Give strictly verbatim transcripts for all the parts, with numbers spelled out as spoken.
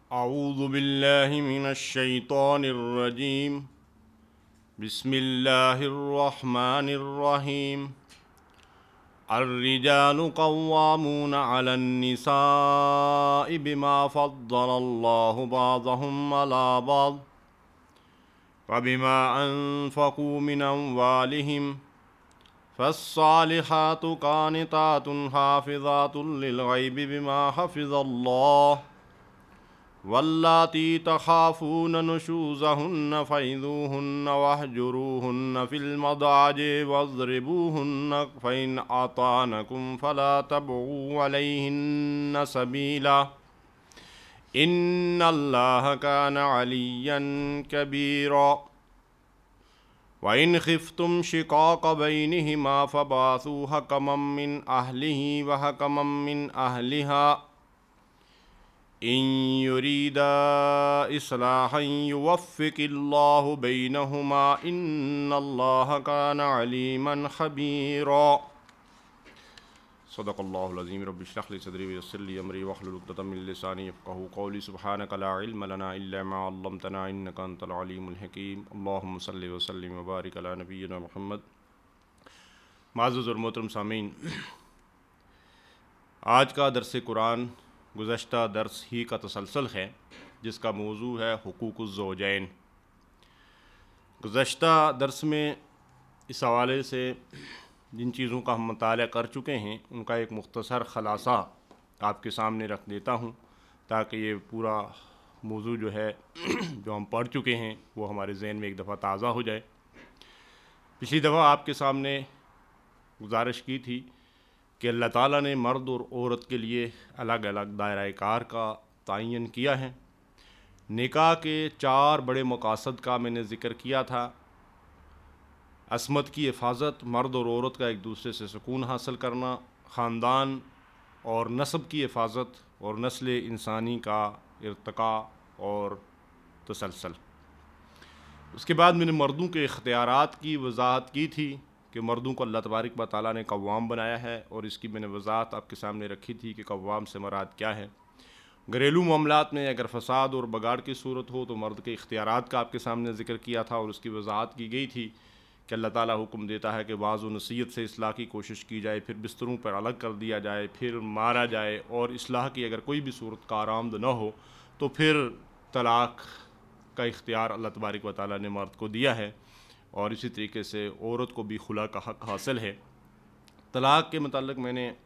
اعوذ باللہ من الشیطان الرجیم بسم اللہ الرحمن الرحیم الرجال قوامون علی النساء بما فضل اللہ بعضهم علی بعض وبما انفقوا من اموالهم فالصالحات قانتات حافظات للغیب بما حفظ اللہ واللاتی تخافون نشوزهن فعظوهن واہجروهن فی المضاجع واضربوهن فإن أطعنكم فلا تبغوا عليهن سبیلا ان اللہ کان علیا کبیرا وَإِنْ خِفْتُمْ شِقَاقَ بَيْنِهِمَا فَبَعَثُوا حَكَمًا مِّنْ أَهْلِهِ وَحَكَمًا مِّنْ أَهْلِهَا إِنْ يُرِيدَا إِصْلَاحًا يُوَفِّقِ اللَّهُ بَيْنَهُمَا إِنَّ اللَّهَ كَانَ عَلِيمًا خَبِيرًا۔ صدق اللہ العظیم۔ رب اشرح لي صدری ويسر لي امری واحلل عقدۃ من لسانی یفقهوا قولی۔ سبحانک لا علم لنا الا ما علمتنا انک انت العلیم الحکیم۔ اللہم صلی وسلم وبارک علی نبینا محمد۔ معزز اور محترم سامعین، آج کا درس قرآن گزشتہ درس ہی کا تسلسل ہے، جس کا موضوع ہے حقوق الزوجین۔ گزشتہ درس میں اس حوالے سے جن چیزوں کا ہم مطالعہ کر چکے ہیں ان کا ایک مختصر خلاصہ آپ کے سامنے رکھ دیتا ہوں، تاکہ یہ پورا موضوع جو ہے جو ہم پڑھ چکے ہیں وہ ہمارے ذہن میں ایک دفعہ تازہ ہو جائے۔ پچھلی دفعہ آپ کے سامنے گزارش کی تھی کہ اللہ تعالیٰ نے مرد اور عورت کے لیے الگ الگ دائرہ کار کا تعین کیا ہے۔ نکاح کے چار بڑے مقاصد کا میں نے ذکر کیا تھا: عصمت کی حفاظت، مرد اور عورت کا ایک دوسرے سے سکون حاصل کرنا، خاندان اور نسب کی حفاظت، اور نسل انسانی کا ارتقاء اور تسلسل۔ اس کے بعد میں نے مردوں کے اختیارات کی وضاحت کی تھی کہ مردوں کو اللہ تبارک و تعالیٰ نے قوام بنایا ہے، اور اس کی میں نے وضاحت آپ کے سامنے رکھی تھی کہ قوام سے مراد کیا ہے۔ گھریلو معاملات میں اگر فساد اور بگاڑ کی صورت ہو تو مرد کے اختیارات کا آپ کے سامنے ذکر کیا تھا، اور اس کی وضاحت کی گئی تھی کہ اللہ تعالیٰ حکم دیتا ہے کہ بعض و نصیحت سے اصلاح کی کوشش کی جائے، پھر بستروں پر الگ کر دیا جائے، پھر مارا جائے، اور اصلاح کی اگر کوئی بھی صورت کارآمد نہ ہو تو پھر طلاق کا اختیار اللہ تبارک و تعالیٰ نے مرد کو دیا ہے، اور اسی طریقے سے عورت کو بھی خلا کا حق حاصل ہے۔ طلاق کے متعلق میں نے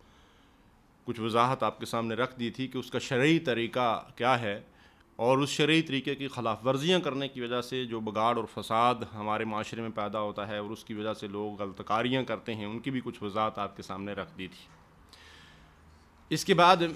کچھ وضاحت آپ کے سامنے رکھ دی تھی کہ اس کا شرعی طریقہ کیا ہے، اور اس شرعی طریقے کی خلاف ورزیاں کرنے کی وجہ سے جو بگاڑ اور فساد ہمارے معاشرے میں پیدا ہوتا ہے، اور اس کی وجہ سے لوگ غلط کاریاں کرتے ہیں، ان کی بھی کچھ وضاحت آپ کے سامنے رکھ دی تھی۔ اس کے بعد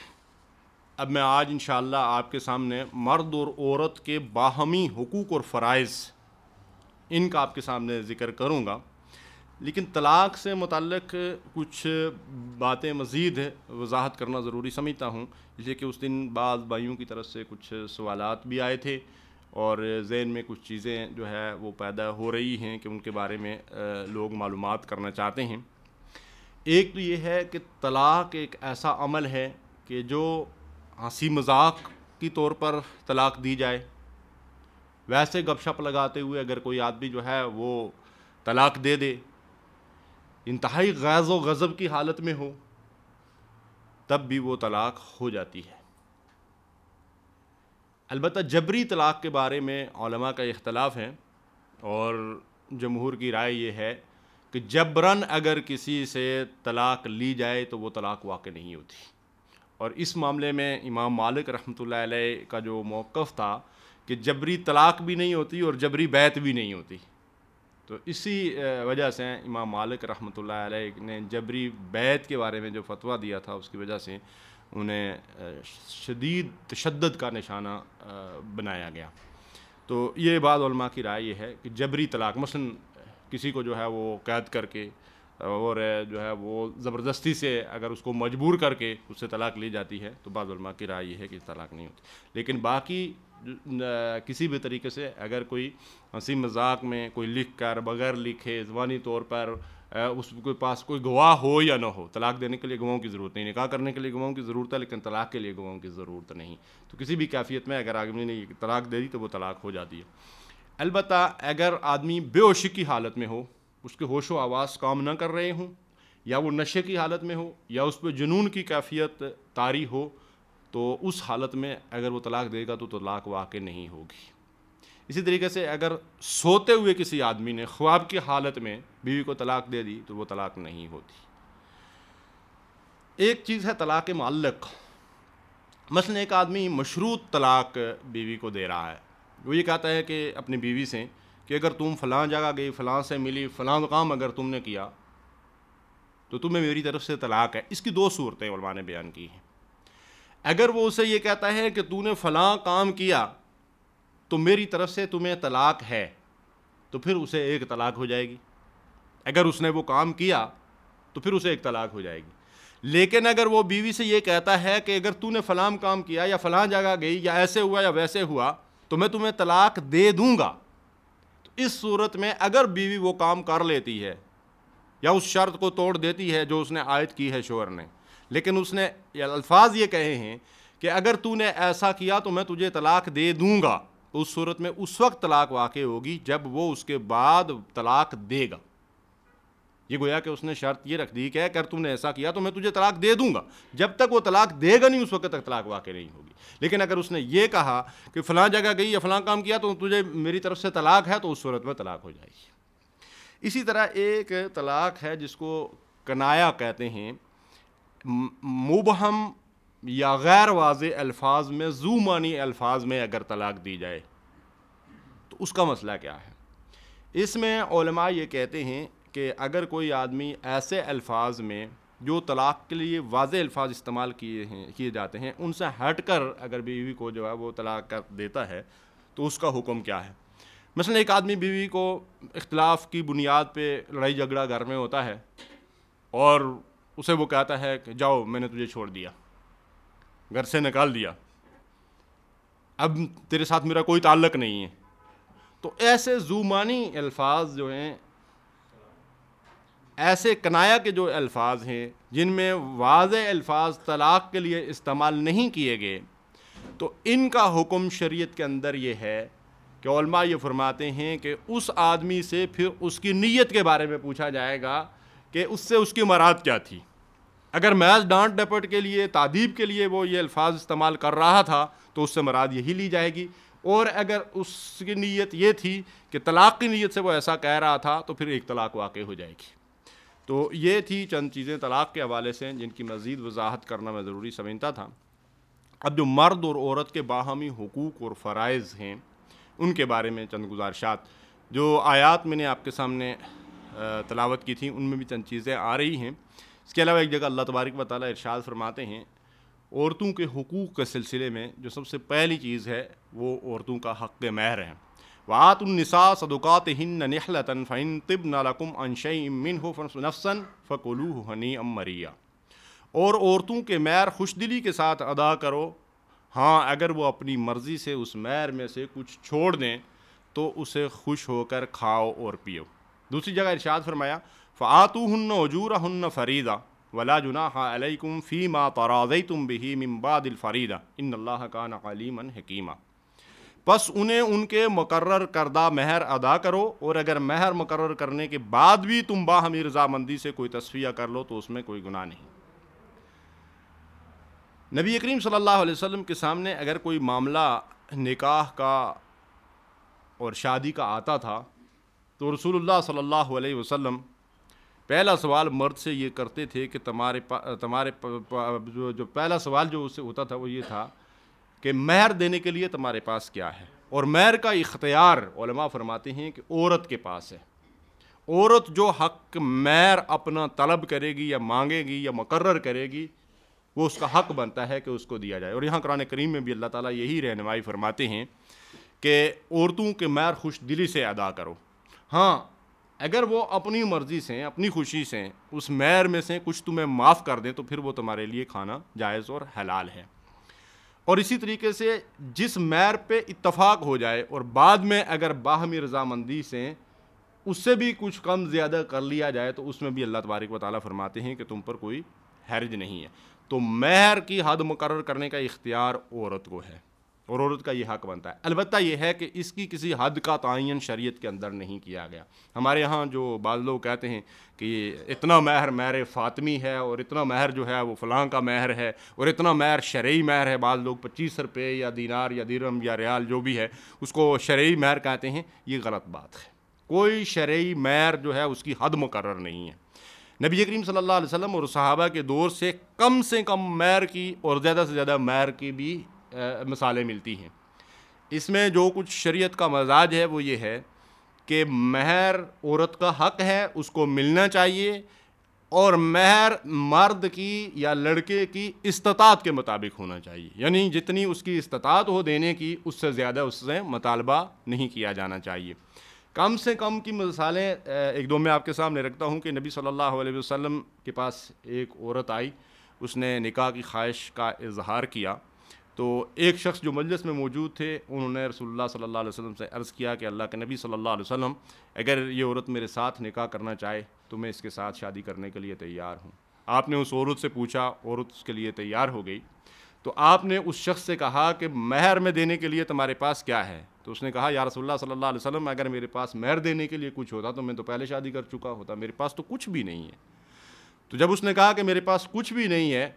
اب میں آج انشاءاللہ آپ کے سامنے مرد اور عورت کے باہمی حقوق اور فرائض، ان کا آپ کے سامنے ذکر کروں گا، لیکن طلاق سے متعلق کچھ باتیں مزید وضاحت کرنا ضروری سمجھتا ہوں، اس لیے کہ اس دن بعض بھائیوں کی طرف سے کچھ سوالات بھی آئے تھے، اور ذہن میں کچھ چیزیں جو ہے وہ پیدا ہو رہی ہیں کہ ان کے بارے میں لوگ معلومات کرنا چاہتے ہیں۔ ایک تو یہ ہے کہ طلاق ایک ایسا عمل ہے کہ جو ہنسی مذاق کی طور پر طلاق دی جائے، ویسے گپ شپ لگاتے ہوئے اگر کوئی آدمی جو ہے وہ طلاق دے دے، انتہائی غیظ و غضب کی حالت میں ہو، تب بھی وہ طلاق ہو جاتی ہے۔ البتہ جبری طلاق کے بارے میں علماء کا اختلاف ہے، اور جمہور کی رائے یہ ہے کہ جبراً اگر کسی سے طلاق لی جائے تو وہ طلاق واقع نہیں ہوتی، اور اس معاملے میں امام مالک رحمۃ اللہ علیہ کا جو موقف تھا کہ جبری طلاق بھی نہیں ہوتی اور جبری بیعت بھی نہیں ہوتی، تو اسی وجہ سے امام مالک رحمۃ اللہ علیہ نے جبری بیعت کے بارے میں جو فتویٰ دیا تھا، اس کی وجہ سے انہیں شدید تشدد کا نشانہ بنایا گیا۔ تو یہ بعض علماء کی رائے یہ ہے کہ جبری طلاق، مثلا کسی کو جو ہے وہ قید کر کے اور جو ہے وہ زبردستی سے اگر اس کو مجبور کر کے اس سے طلاق لی جاتی ہے تو بعض علماء کی رائے یہ ہے کہ طلاق نہیں ہوتی. لیکن باقی کسی بھی طریقے سے اگر کوئی ہنسی مذاق میں کوئی لکھ کر بغیر لکھے زبانی طور پر اس کے پاس کوئی گواہ ہو یا نہ ہو، طلاق دینے کے لیے گواہوں کی ضرورت نہیں، نکاح کرنے کے لیے گواہوں کی ضرورت ہے لیکن طلاق کے لیے گواہوں کی ضرورت نہیں. تو کسی بھی کیفیت میں اگر آدمی نے طلاق دے دی تو وہ طلاق ہو جاتی ہے. البتہ اگر آدمی بے ہوشی کی حالت میں ہو، اس کے ہوش و حواس کام نہ کر رہے ہوں، یا وہ نشے کی حالت میں ہو، یا اس پہ جنون کی کیفیت طاری ہو، تو اس حالت میں اگر وہ طلاق دے گا تو طلاق واقع نہیں ہوگی. اسی طریقے سے اگر سوتے ہوئے کسی آدمی نے خواب کی حالت میں بیوی کو طلاق دے دی تو وہ طلاق نہیں ہوتی. ایک چیز ہے طلاق معلق. مثلا ایک آدمی مشروط طلاق بیوی کو دے رہا ہے، وہ یہ کہتا ہے کہ اپنی بیوی سے کہ اگر تم فلاں جگہ گئی، فلاں سے ملی، فلاں کام اگر تم نے کیا تو تمہیں میری طرف سے طلاق ہے. اس کی دو صورتیں علماء نے بیان کی ہیں. اگر وہ اسے یہ کہتا ہے کہ تو نے فلاں کام کیا تو میری طرف سے تمہیں طلاق ہے، تو پھر اسے ایک طلاق ہو جائے گی. اگر اس نے وہ کام کیا تو پھر اسے ایک طلاق ہو جائے گی. لیکن اگر وہ بیوی سے یہ کہتا ہے کہ اگر تو نے فلاں کام کیا یا فلاں جگہ گئی یا ایسے ہوا یا ویسے ہوا تو میں تمہیں طلاق دے دوں گا، تو اس صورت میں اگر بیوی وہ کام کر لیتی ہے یا اس شرط کو توڑ دیتی ہے جو اس نے عائد کی ہے شوہر نے، لیکن اس نے الفاظ یہ کہے ہیں کہ اگر تو نے ایسا کیا تو میں تجھے طلاق دے دوں گا، اس صورت میں اس وقت طلاق واقع ہوگی جب وہ اس کے بعد طلاق دے گا. یہ گویا کہ اس نے شرط یہ رکھ دی کہ اگر تم نے ایسا کیا تو میں تجھے طلاق دے دوں گا. جب تک وہ طلاق دے گا نہیں اس وقت تک طلاق واقع نہیں ہوگی. لیکن اگر اس نے یہ کہا کہ فلاں جگہ گئی یا فلاں کام کیا تو تجھے میری طرف سے طلاق ہے، تو اس صورت میں طلاق ہو جائے گی. اسی طرح ایک طلاق ہے جس کو کنایا کہتے ہیں. مبہم یا غیر واضح الفاظ میں، ذو معنی الفاظ میں اگر طلاق دی جائے تو اس کا مسئلہ کیا ہے؟ اس میں علماء یہ کہتے ہیں کہ اگر کوئی آدمی ایسے الفاظ میں جو طلاق کے لیے واضح الفاظ استعمال کیے ہیں کیے جاتے ہیں ان سے ہٹ کر اگر بیوی کو جو ہے وہ طلاق کر دیتا ہے تو اس کا حکم کیا ہے؟ مثلا ایک آدمی بیوی کو اختلاف کی بنیاد پہ لڑائی جھگڑا گھر میں ہوتا ہے اور اسے وہ کہتا ہے کہ جاؤ میں نے تجھے چھوڑ دیا، گھر سے نکال دیا، اب تیرے ساتھ میرا کوئی تعلق نہیں ہے. تو ایسے ذو معنی الفاظ جو ہیں، ایسے کنایا کے جو الفاظ ہیں جن میں واضح الفاظ طلاق کے لیے استعمال نہیں کیے گئے، تو ان کا حکم شریعت کے اندر یہ ہے کہ علماء یہ فرماتے ہیں کہ اس آدمی سے پھر اس کی نیت کے بارے میں پوچھا جائے گا کہ اس سے اس کی مراد کیا تھی. اگر محض ڈانٹ ڈپٹ کے لیے، تعدیب کے لیے وہ یہ الفاظ استعمال کر رہا تھا تو اس سے مراد یہی لی جائے گی، اور اگر اس کی نیت یہ تھی کہ طلاق کی نیت سے وہ ایسا کہہ رہا تھا تو پھر ایک طلاق واقع ہو جائے گی. تو یہ تھی چند چیزیں طلاق کے حوالے سے جن کی مزید وضاحت کرنا میں ضروری سمجھتا تھا. اب جو مرد اور عورت کے باہمی حقوق اور فرائض ہیں ان کے بارے میں چند گزارشات. جو آیات میں نے آپ کے سامنے تلاوت کی تھیں ان میں بھی چند چیزیں آ رہی ہیں. اس کے علاوہ ایک جگہ اللہ تبارک و تعالیٰ ارشاد فرماتے ہیں عورتوں کے حقوق کے سلسلے میں جو سب سے پہلی چیز ہے وہ عورتوں کا حق مہر ہے. وَآتُوا النِّسَاءَ صَدُقَاتِهِنَّ نِحْلَةً فَإِن طِبْنَ لَكُمْ عَن شَيْءٍ مِّنْهُ نَفْسًا فَكُلُوهُ هَنِيئًا مَرِيئًا. اور عورتوں کے مہر خوش دلی کے ساتھ ادا کرو، ہاں اگر وہ اپنی مرضی سے اس مہر میں سے کچھ چھوڑ دیں تو اسے خوش ہو کر کھاؤ اور پیو. دوسری جگہ ارشاد فرمایا فَآتُوهُنَّ أُجُورَهُنَّ فَرِيضَةً وَلَا جُنَاحَ عَلَيْكُمْ فِي مَا تَرَاضَيْتُمْ بِهِ مِن بَعْدِ الْفَرِيضَةِ إِنَّ اللَّهَ كَانَ عَلِيمًا حَكِيمًا. پس انہیں ان کے مقرر کردہ مہر ادا کرو، اور اگر مہر مقرر کرنے کے بعد بھی تم باہمی رضامندی سے کوئی تصفیہ کر لو تو اس میں کوئی گناہ نہیں. نبی کریم صلی اللہ علیہ وسلم کے سامنے اگر کوئی معاملہ نکاح کا اور شادی کا آتا تھا تو رسول اللہ صلی اللہ علیہ وسلم پہلا سوال مرد سے یہ کرتے تھے کہ تمہارے پا تمہارے پا پا جو, جو پہلا سوال جو اس سے ہوتا تھا وہ یہ تھا کہ مہر دینے کے لیے تمہارے پاس کیا ہے. اور مہر کا اختیار علماء فرماتے ہیں کہ عورت کے پاس ہے. عورت جو حق مہر اپنا طلب کرے گی یا مانگے گی یا مقرر کرے گی وہ اس کا حق بنتا ہے کہ اس کو دیا جائے. اور یہاں قرآن کریم میں بھی اللہ تعالیٰ یہی رہنمائی فرماتے ہیں کہ عورتوں کے مہر خوش دلی سے ادا کرو. ہاں اگر وہ اپنی مرضی سے اپنی خوشی سے اس مہر میں سے کچھ تمہیں معاف کر دیں تو پھر وہ تمہارے لیے کھانا جائز اور حلال ہے. اور اسی طریقے سے جس مہر پہ اتفاق ہو جائے اور بعد میں اگر باہمی رضامندی سے اس سے بھی کچھ کم زیادہ کر لیا جائے تو اس میں بھی اللہ تبارک و تعالیٰ فرماتے ہیں کہ تم پر کوئی حرج نہیں ہے. تو مہر کی حد مقرر کرنے کا اختیار عورت کو ہے اور عورت کا یہ حق بنتا ہے. البتہ یہ ہے کہ اس کی کسی حد کا تعین شریعت کے اندر نہیں کیا گیا. ہمارے یہاں جو بعض لوگ کہتے ہیں کہ اتنا مہر مہر فاطمی ہے اور اتنا مہر جو ہے وہ فلاں کا مہر ہے اور اتنا مہر شرعی مہر ہے, بعض لوگ پچیس روپے یا دینار یا درہم یا ریال جو بھی ہے اس کو شرعی مہر کہتے ہیں. یہ غلط بات ہے. کوئی شرعی مہر جو ہے اس کی حد مقرر نہیں ہے. نبی کریم صلی اللہ علیہ وسلم اور صحابہ کے دور سے کم سے کم مہر کی اور زیادہ سے زیادہ مہر کی بھی مثالیں ملتی ہیں. اس میں جو کچھ شریعت کا مزاج ہے وہ یہ ہے کہ مہر عورت کا حق ہے, اس کو ملنا چاہیے, اور مہر مرد کی یا لڑکے کی استطاعت کے مطابق ہونا چاہیے. یعنی جتنی اس کی استطاعت ہو دینے کی اس سے زیادہ اس سے مطالبہ نہیں کیا جانا چاہیے. کم سے کم کی مثالیں ایک دو میں آپ کے سامنے رکھتا ہوں کہ نبی صلی اللہ علیہ وسلم کے پاس ایک عورت آئی, اس نے نکاح کی خواہش کا اظہار کیا. تو ایک شخص جو مجلس میں موجود تھے انہوں نے رسول اللہ صلی اللہ علیہ وسلم سے عرض کیا کہ اللہ کے نبی صلی اللہ علیہ وسلم, اگر یہ عورت میرے ساتھ نکاح کرنا چاہے تو میں اس کے ساتھ شادی کرنے کے لیے تیار ہوں. آپ نے اس عورت سے پوچھا, عورت اس کے لیے تیار ہو گئی. تو آپ نے اس شخص سے کہا کہ مہر میں دینے کے لیے تمہارے پاس کیا ہے؟ تو اس نے کہا یا رسول اللہ صلی اللہ علیہ وسلم, اگر میرے پاس مہر دینے کے لیے کچھ ہوتا تو میں تو پہلے شادی کر چکا ہوتا, میرے پاس تو کچھ بھی نہیں ہے. تو جب اس نے کہا کہ میرے پاس کچھ بھی نہیں ہے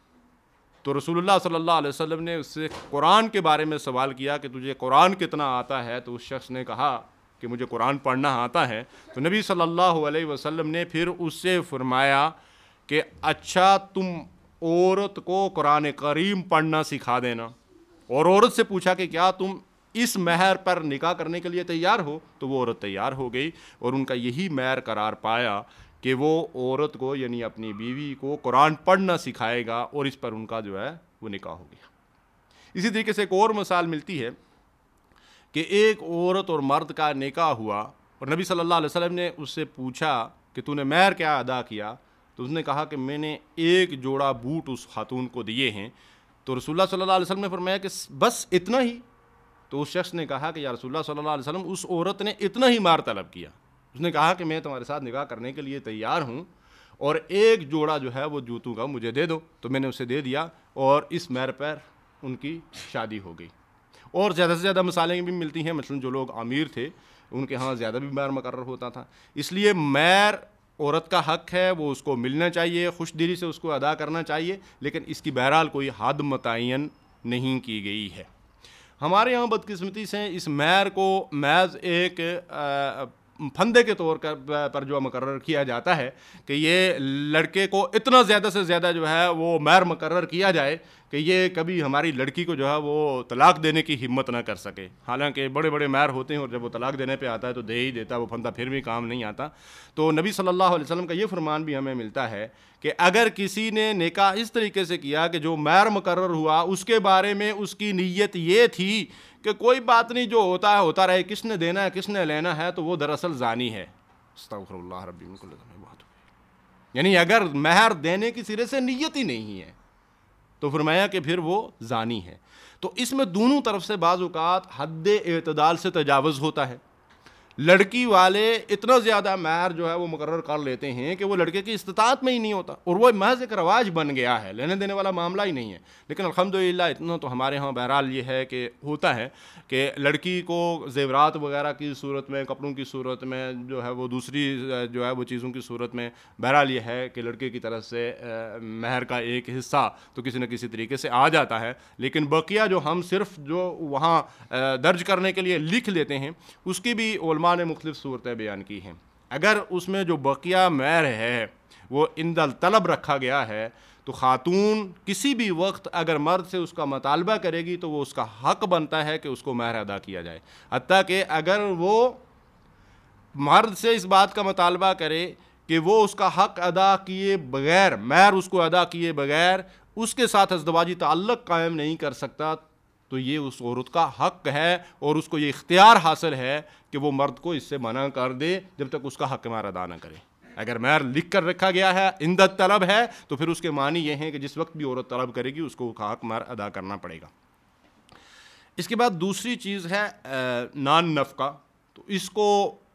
تو رسول اللہ صلی اللہ علیہ وسلم نے اس سے قرآن کے بارے میں سوال کیا کہ تجھے قرآن کتنا آتا ہے؟ تو اس شخص نے کہا کہ مجھے قرآن پڑھنا آتا ہے. تو نبی صلی اللہ علیہ وسلم نے پھر اس سے فرمایا کہ اچھا تم عورت کو قرآن کریم پڑھنا سکھا دینا. اور عورت سے پوچھا کہ کیا تم اس مہر پر نکاح کرنے کے لیے تیار ہو؟ تو وہ عورت تیار ہو گئی اور ان کا یہی مہر قرار پایا کہ وہ عورت کو یعنی اپنی بیوی کو قرآن پڑھنا سکھائے گا, اور اس پر ان کا جو ہے وہ نکاح ہو گیا. اسی طریقے سے ایک اور مثال ملتی ہے کہ ایک عورت اور مرد کا نکاح ہوا اور نبی صلی اللہ علیہ وسلم نے اس سے پوچھا کہ تو نے مہر کیا ادا کیا؟ تو اس نے کہا کہ میں نے ایک جوڑا بوٹ اس خاتون کو دیے ہیں. تو رسول اللہ صلی اللہ علیہ وسلم نے فرمایا کہ بس اتنا ہی؟ تو اس شخص نے کہا کہ یا رسول اللہ صلی اللہ علیہ وسلم, اس عورت نے اتنا ہی مہر طلب کیا. اس نے کہا کہ میں تمہارے ساتھ نکاح کرنے کے لیے تیار ہوں اور ایک جوڑا جو ہے وہ جوتوں کا مجھے دے دو. تو میں نے اسے دے دیا اور اس مہر پر ان کی شادی ہو گئی. اور زیادہ سے زیادہ مثالیں بھی ملتی ہیں. مثلاً جو لوگ امیر تھے ان کے ہاں زیادہ بھی مہر مقرر ہوتا تھا. اس لیے مہر عورت کا حق ہے, وہ اس کو ملنا چاہیے, خوش دلی سے اس کو ادا کرنا چاہیے, لیکن اس کی بہرحال کوئی حد متعین نہیں کی گئی ہے. ہمارے یہاں بدقسمتی سے اس مہر کو محض ایک پھندے کے طور پر جو مقرر کیا جاتا ہے کہ یہ لڑکے کو اتنا زیادہ سے زیادہ جو ہے وہ مہر مقرر کیا جائے کہ یہ کبھی ہماری لڑکی کو جو ہے وہ طلاق دینے کی ہمت نہ کر سکے. حالانکہ بڑے بڑے مہر ہوتے ہیں اور جب وہ طلاق دینے پہ آتا ہے تو دے ہی دیتا ہے, وہ پھندا پھر بھی کام نہیں آتا. تو نبی صلی اللہ علیہ وسلم کا یہ فرمان بھی ہمیں ملتا ہے کہ اگر کسی نے نکاح اس طریقے سے کیا کہ جو مہر مقرر ہوا اس کے بارے میں اس کی نیت یہ تھی کہ کوئی بات نہیں, جو ہوتا ہے ہوتا رہے, کس نے دینا ہے کس نے لینا ہے, تو وہ دراصل زانی ہے. استغفر اللہ ربی من کل ذنب. یعنی اگر مہر دینے کی سرے سے نیت ہی نہیں ہے تو فرمایا کہ پھر وہ زانی ہے. تو اس میں دونوں طرف سے بعض اوقات حد اعتدال سے تجاوز ہوتا ہے. لڑکی والے اتنا زیادہ مہر جو ہے وہ مقرر کر لیتے ہیں کہ وہ لڑکے کی استطاعت میں ہی نہیں ہوتا, اور وہ محض ایک رواج بن گیا ہے, لینے دینے والا معاملہ ہی نہیں ہے. لیکن الحمدللہ اتنا تو ہمارے ہاں بہرحال یہ ہے کہ ہوتا ہے کہ لڑکی کو زیورات وغیرہ کی صورت میں, کپڑوں کی صورت میں, جو ہے وہ دوسری جو ہے وہ چیزوں کی صورت میں, بہرحال یہ ہے کہ لڑکے کی طرف سے مہر کا ایک حصہ تو کسی نہ کسی طریقے سے آ جاتا ہے. لیکن بقیہ جو ہم صرف جو وہاں درج کرنے کے لیے لکھ لیتے ہیں اس کی بھی علماء نے مختلف صورتیں بیان کی ہیں. اگر اس میں جو بقیہ مہر ہے وہ عند الطلب رکھا گیا ہے تو خاتون کسی بھی وقت اگر مرد سے اس کا مطالبہ کرے گی تو وہ اس کا حق بنتا ہے کہ اس کو مہر ادا کیا جائے. حتیٰ کہ اگر وہ مرد سے اس بات کا مطالبہ کرے کہ وہ اس کا حق ادا کیے بغیر, مہر اس کو ادا کیے بغیر اس کے ساتھ ازدواجی تعلق قائم نہیں کر سکتا, تو یہ اس عورت کا حق ہے اور اس کو یہ اختیار حاصل ہے کہ وہ مرد کو اس سے منع کر دے جب تک اس کا حق مہر ادا نہ کرے۔ اگر مہر لکھ کر رکھا گیا ہے، عندت طلب ہے، تو پھر اس کے معنی یہ ہیں کہ جس وقت بھی عورت طلب کرے گی اس کو حق مہر ادا کرنا پڑے گا۔ اس کے بعد دوسری چیز ہے نان نفقہ، تو اس کو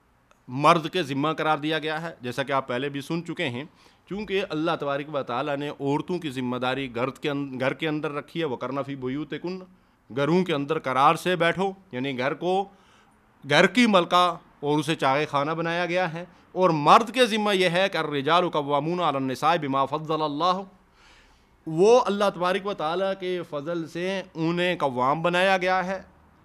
مرد کے ذمہ قرار دیا گیا ہے، جیسا کہ آپ پہلے بھی سن چکے ہیں، چونکہ اللہ تبارک و تعالیٰ نے عورتوں کی ذمہ داری گھر کے اندر گھر کے اندر رکھی ہے، وَقَرْنَ فِي بُيُوتِكُنَّ، گھروں کے اندر قرار سے بیٹھو، یعنی گھر کو گھر کی ملکہ اور اسے چاغ خانہ بنایا گیا ہے۔ اور مرد کے ذمہ یہ ہے کہ الرجال قوامون علی النساء بما فضل اللہ، وہ اللہ تبارک و تعالیٰ کے فضل سے انہیں قوام بنایا گیا ہے،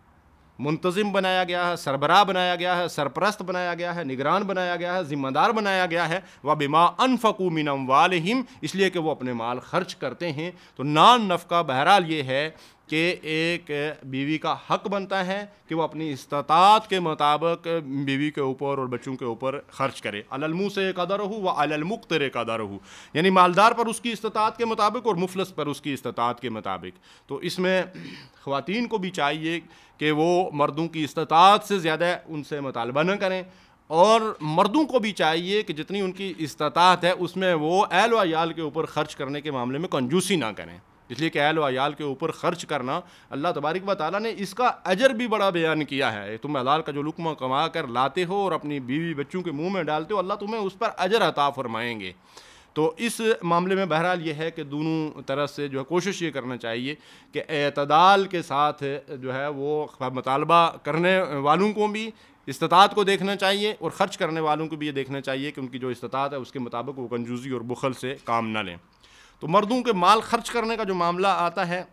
منتظم بنایا گیا ہے، سربراہ بنایا گیا ہے، سرپرست بنایا گیا ہے، نگران بنایا گیا ہے، ذمہ دار بنایا گیا ہے، وَبِمَا أَنفَقُوا مِنْ أَمْوَالِهِمْ، اس لیے کہ وہ اپنے مال خرچ کرتے ہیں۔ تو نان نفقہ بہرحال یہ ہے کہ ایک بیوی کا حق بنتا ہے کہ وہ اپنی استطاعت کے مطابق بیوی کے اوپر اور بچوں کے اوپر خرچ کرے، علی الموسع قدرہ وعلی المقتر قدرہ، یعنی مالدار پر اس کی استطاعت کے مطابق اور مفلس پر اس کی استطاعت کے مطابق۔ تو اس میں خواتین کو بھی چاہیے کہ وہ مردوں کی استطاعت سے زیادہ ان سے مطالبہ نہ کریں، اور مردوں کو بھی چاہیے کہ جتنی ان کی استطاعت ہے اس میں وہ اہل و عیال کے اوپر خرچ کرنے کے معاملے میں کنجوسی نہ کریں، اس لیے کہ اہل و عیال کے اوپر خرچ کرنا اللہ تبارک و تعالیٰ نے اس کا اجر بھی بڑا بیان کیا ہے۔ تم حلال کا جو لقمہ کما کر لاتے ہو اور اپنی بیوی بچوں کے منہ میں ڈالتے ہو، اللہ تمہیں اس پر اجر عطا فرمائیں گے۔ تو اس معاملے میں بہرحال یہ ہے کہ دونوں طرف سے جو ہے کوشش یہ کرنا چاہیے کہ اعتدال کے ساتھ جو ہے وہ مطالبہ کرنے والوں کو بھی استطاعت کو دیکھنا چاہیے اور خرچ کرنے والوں کو بھی یہ دیکھنا چاہیے کہ ان کی جو استطاعت ہے اس کے مطابق وہ کنجوسی اور بخل سے کام نہ لیں۔ تو مردوں کے مال خرچ کرنے کا جو معاملہ آتا ہے،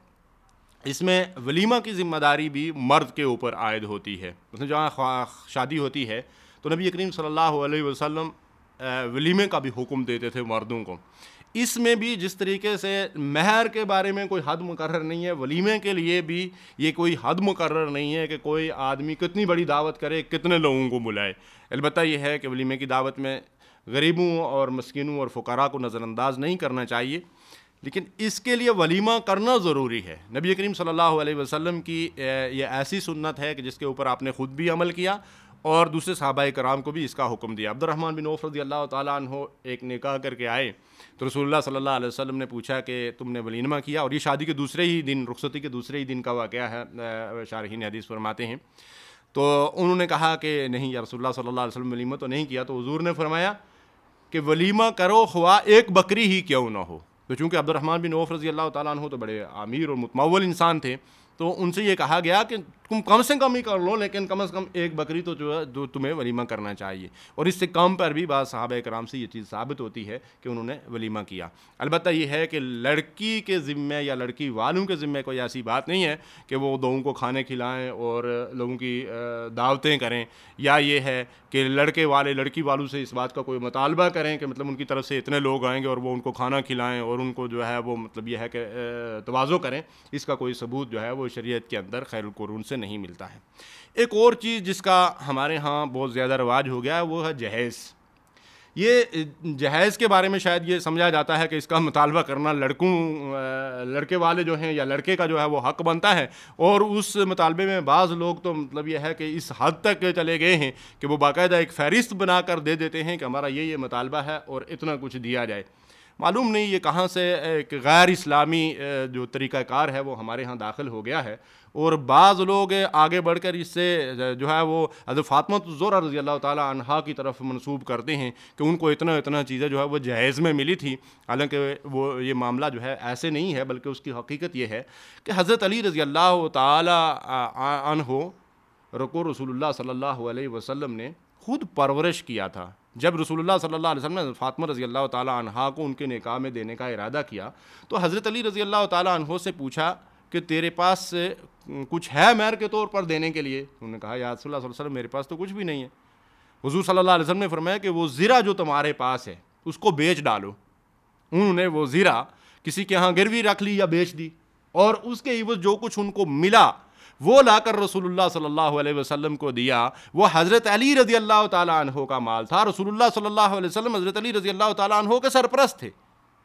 اس میں ولیمہ کی ذمہ داری بھی مرد کے اوپر عائد ہوتی ہے۔ مثلا جہاں شادی ہوتی ہے تو نبی کریم صلی اللہ علیہ وسلم ولیمے کا بھی حکم دیتے تھے مردوں کو۔ اس میں بھی جس طریقے سے مہر کے بارے میں کوئی حد مقرر نہیں ہے، ولیمے کے لیے بھی یہ کوئی حد مقرر نہیں ہے کہ کوئی آدمی کتنی بڑی دعوت کرے، کتنے لوگوں کو بلائے۔ البتہ یہ ہے کہ ولیمے کی دعوت میں غریبوں اور مسکینوں اور فقراء کو نظر انداز نہیں کرنا چاہیے، لیکن اس کے لیے ولیمہ کرنا ضروری ہے۔ نبی کریم صلی اللہ علیہ وسلم کی یہ ایسی سنت ہے کہ جس کے اوپر آپ نے خود بھی عمل کیا اور دوسرے صحابہ کرام کو بھی اس کا حکم دیا۔ عبد الرحمن بن عوف رضی اللہ تعالیٰ عنہ ایک نکاح کر کے آئے تو رسول اللہ صلی اللہ علیہ وسلم نے پوچھا کہ تم نے ولیمہ کیا، اور یہ شادی کے دوسرے ہی دن، رخصتی کے دوسرے ہی دن کا واقعہ ہے، شارحین حدیث فرماتے ہیں۔ تو انہوں نے کہا کہ نہیں یا رسول اللہ صلی اللہ علیہ وسلم ولیمہ تو نہیں کیا، تو حضور نے فرمایا کہ ولیمہ کرو خواہ ایک بکری ہی کیوں نہ ہو۔ تو چونکہ عبد الرحمن بن عوف رضی اللہ تعالیٰ عنہ تو بڑے امیر اور متمول انسان تھے، تو ان سے یہ کہا گیا کہ تم کم سے کم ہی کر لو، لیکن کم از کم ایک بکری تو جو ہے جو تمہیں ولیمہ کرنا چاہیے۔ اور اس سے کم پر بھی بعض صحابہ کرام سے یہ چیز ثابت ہوتی ہے کہ انہوں نے ولیمہ کیا۔ البتہ یہ ہے کہ لڑکی کے ذمے یا لڑکی والوں کے ذمے کوئی ایسی بات نہیں ہے کہ وہ لوگوں کو کھانے کھلائیں اور لوگوں کی دعوتیں کریں، یا یہ ہے کہ لڑکے والے لڑکی والوں سے اس بات کا کوئی مطالبہ کریں کہ مطلب ان کی طرف سے اتنے لوگ آئیں گے اور وہ ان کو کھانا کھلائیں اور ان کو جو ہے وہ مطلب یہ ہے کہ تواضع کریں۔ اس کا کوئی ثبوت جو ہے وہ شریعت کے اندر خیر القرون سے نہیں ملتا ہے۔ ایک اور چیز جس کا ہمارے ہاں بہت زیادہ رواج ہو گیا ہے وہ ہے جہیز۔ یہ جہیز کے بارے میں شاید یہ سمجھا جاتا ہے کہ اس کا مطالبہ کرنا لڑکوں لڑکے والے جو ہیں یا لڑکے کا جو ہے وہ حق بنتا ہے، اور اس مطالبے میں بعض لوگ تو مطلب یہ ہے کہ اس حد تک چلے گئے ہیں کہ وہ باقاعدہ ایک فہرست بنا کر دے دیتے ہیں کہ ہمارا یہ یہ مطالبہ ہے اور اتنا کچھ دیا جائے۔ معلوم نہیں یہ کہاں سے ایک غیر اسلامی جو طریقہ کار ہے وہ ہمارے ہاں داخل ہو گیا ہے، اور بعض لوگ آگے بڑھ کر اس سے جو ہے وہ حضرت فاطمہ الزہرا رضی اللہ تعالیٰ عنہا کی طرف منسوب کرتے ہیں کہ ان کو اتنا اتنا چیزیں جو ہے وہ جہیز میں ملی تھی، حالانکہ وہ یہ معاملہ جو ہے ایسے نہیں ہے، بلکہ اس کی حقیقت یہ ہے کہ حضرت علی رضی اللہ تعالیٰ عنہ رکو رسول اللہ صلی اللہ علیہ وسلم نے خود پرورش کیا تھا۔ جب رسول اللہ صلی اللہ علیہ وسلم نے فاطمہ رضی اللہ تعالیٰ عنہا کو ان کے نکاح میں دینے کا ارادہ کیا تو حضرت علی رضی اللہ تعالیٰ عنہ سے پوچھا کہ تیرے پاس کچھ ہے مہر کے طور پر دینے کے لیے؟ انہوں نے کہا یا رسول اللہ صلی اللہ علیہ وسلم میرے پاس تو کچھ بھی نہیں ہے۔ حضور صلی اللہ علیہ وسلم نے فرمایا کہ وہ زرہ جو تمہارے پاس ہے اس کو بیچ ڈالو۔ انہوں نے وہ زرہ کسی کے ہاں گروی رکھ لی یا بیچ دی، اور اس کے عوض جو کچھ ان کو ملا وہ لا کر رسول اللہ صلی اللہ علیہ وسلم کو دیا۔ وہ حضرت علی رضی اللہ تعالیٰ عنہ کا مال تھا۔ رسول اللہ صلی اللہ علیہ وسلم حضرت علی رضی اللہ تعالیٰ عنہ کے سرپرست تھے،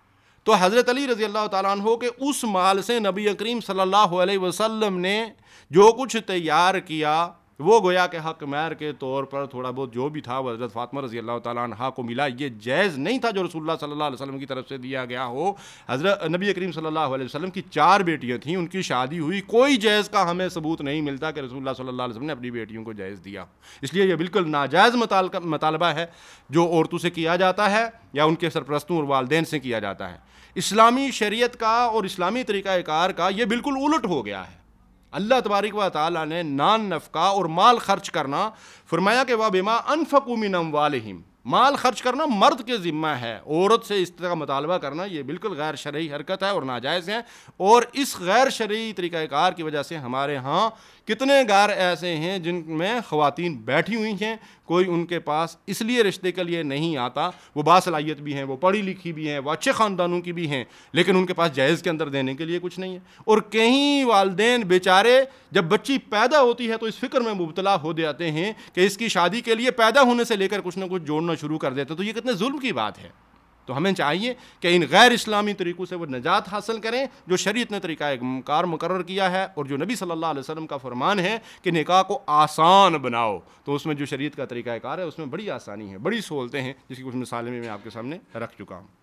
تو حضرت علی رضی اللہ تعالیٰ عنہ کے اس مال سے نبی کریم صلی اللہ علیہ وسلم نے جو کچھ تیار کیا وہ گویا کہ حق مہر کے طور پر تھوڑا بہت جو بھی تھا وہ حضرت فاطمہ رضی اللہ تعالیٰ عنہ کو ملا. یہ جائز نہیں تھا جو رسول اللہ صلی اللہ علیہ وسلم کی طرف سے دیا گیا ہو. حضرت نبی کریم صلی اللہ علیہ وسلم کی چار بیٹیاں تھیں, ان کی شادی ہوئی, کوئی جائز کا ہمیں ثبوت نہیں ملتا کہ رسول اللہ صلی اللہ علیہ وسلم نے اپنی بیٹیوں کو جائز دیا. اس لیے یہ بالکل ناجائز مطالبہ ہے جو عورتوں سے کیا جاتا ہے یا ان کے سرپرستوں اور والدین سے کیا جاتا ہے. اسلامی شریعت کا اور اسلامی طریقہ کار کا یہ بالکل الٹ ہو گیا ہے. اللہ تبارک و تعالیٰ نے نان نفقہ اور مال خرچ کرنا فرمایا کہ وَبِمَا أَنفَقُوا مِنْ أَمْوَالِهِمْ, مال خرچ کرنا مرد کے ذمہ ہے. عورت سے اس طرح کا مطالبہ کرنا یہ بالکل غیر شرعی حرکت ہے اور ناجائز ہے. اور اس غیر شرعی طریقہ کار کی وجہ سے ہمارے ہاں کتنے گھر ایسے ہیں جن میں خواتین بیٹھی ہوئی ہیں, کوئی ان کے پاس اس لیے رشتے کے لیے نہیں آتا, وہ باصلاحیت بھی ہیں, وہ پڑھی لکھی بھی ہیں, وہ اچھے خاندانوں کی بھی ہیں, لیکن ان کے پاس جہیز کے اندر دینے کے لیے کچھ نہیں ہے. اور کہیں والدین بیچارے جب بچی پیدا ہوتی ہے تو اس فکر میں مبتلا ہو جاتے ہیں کہ اس کی شادی کے لیے پیدا ہونے سے لے کر کچھ نہ کچھ جوڑنا شروع کر دیتے ہیں. تو یہ کتنے ظلم کی بات ہے. تو ہمیں چاہیے کہ ان غیر اسلامی طریقوں سے وہ نجات حاصل کریں جو شریعت نے طریقہ کار مقرر کیا ہے, اور جو نبی صلی اللہ علیہ وسلم کا فرمان ہے کہ نکاح کو آسان بناؤ, تو اس میں جو شریعت کا طریقہ کار ہے اس میں بڑی آسانی ہے, بڑی سہولتیں ہیں, جس کی کچھ مثالیں میں آپ کے سامنے رکھ چکا ہوں.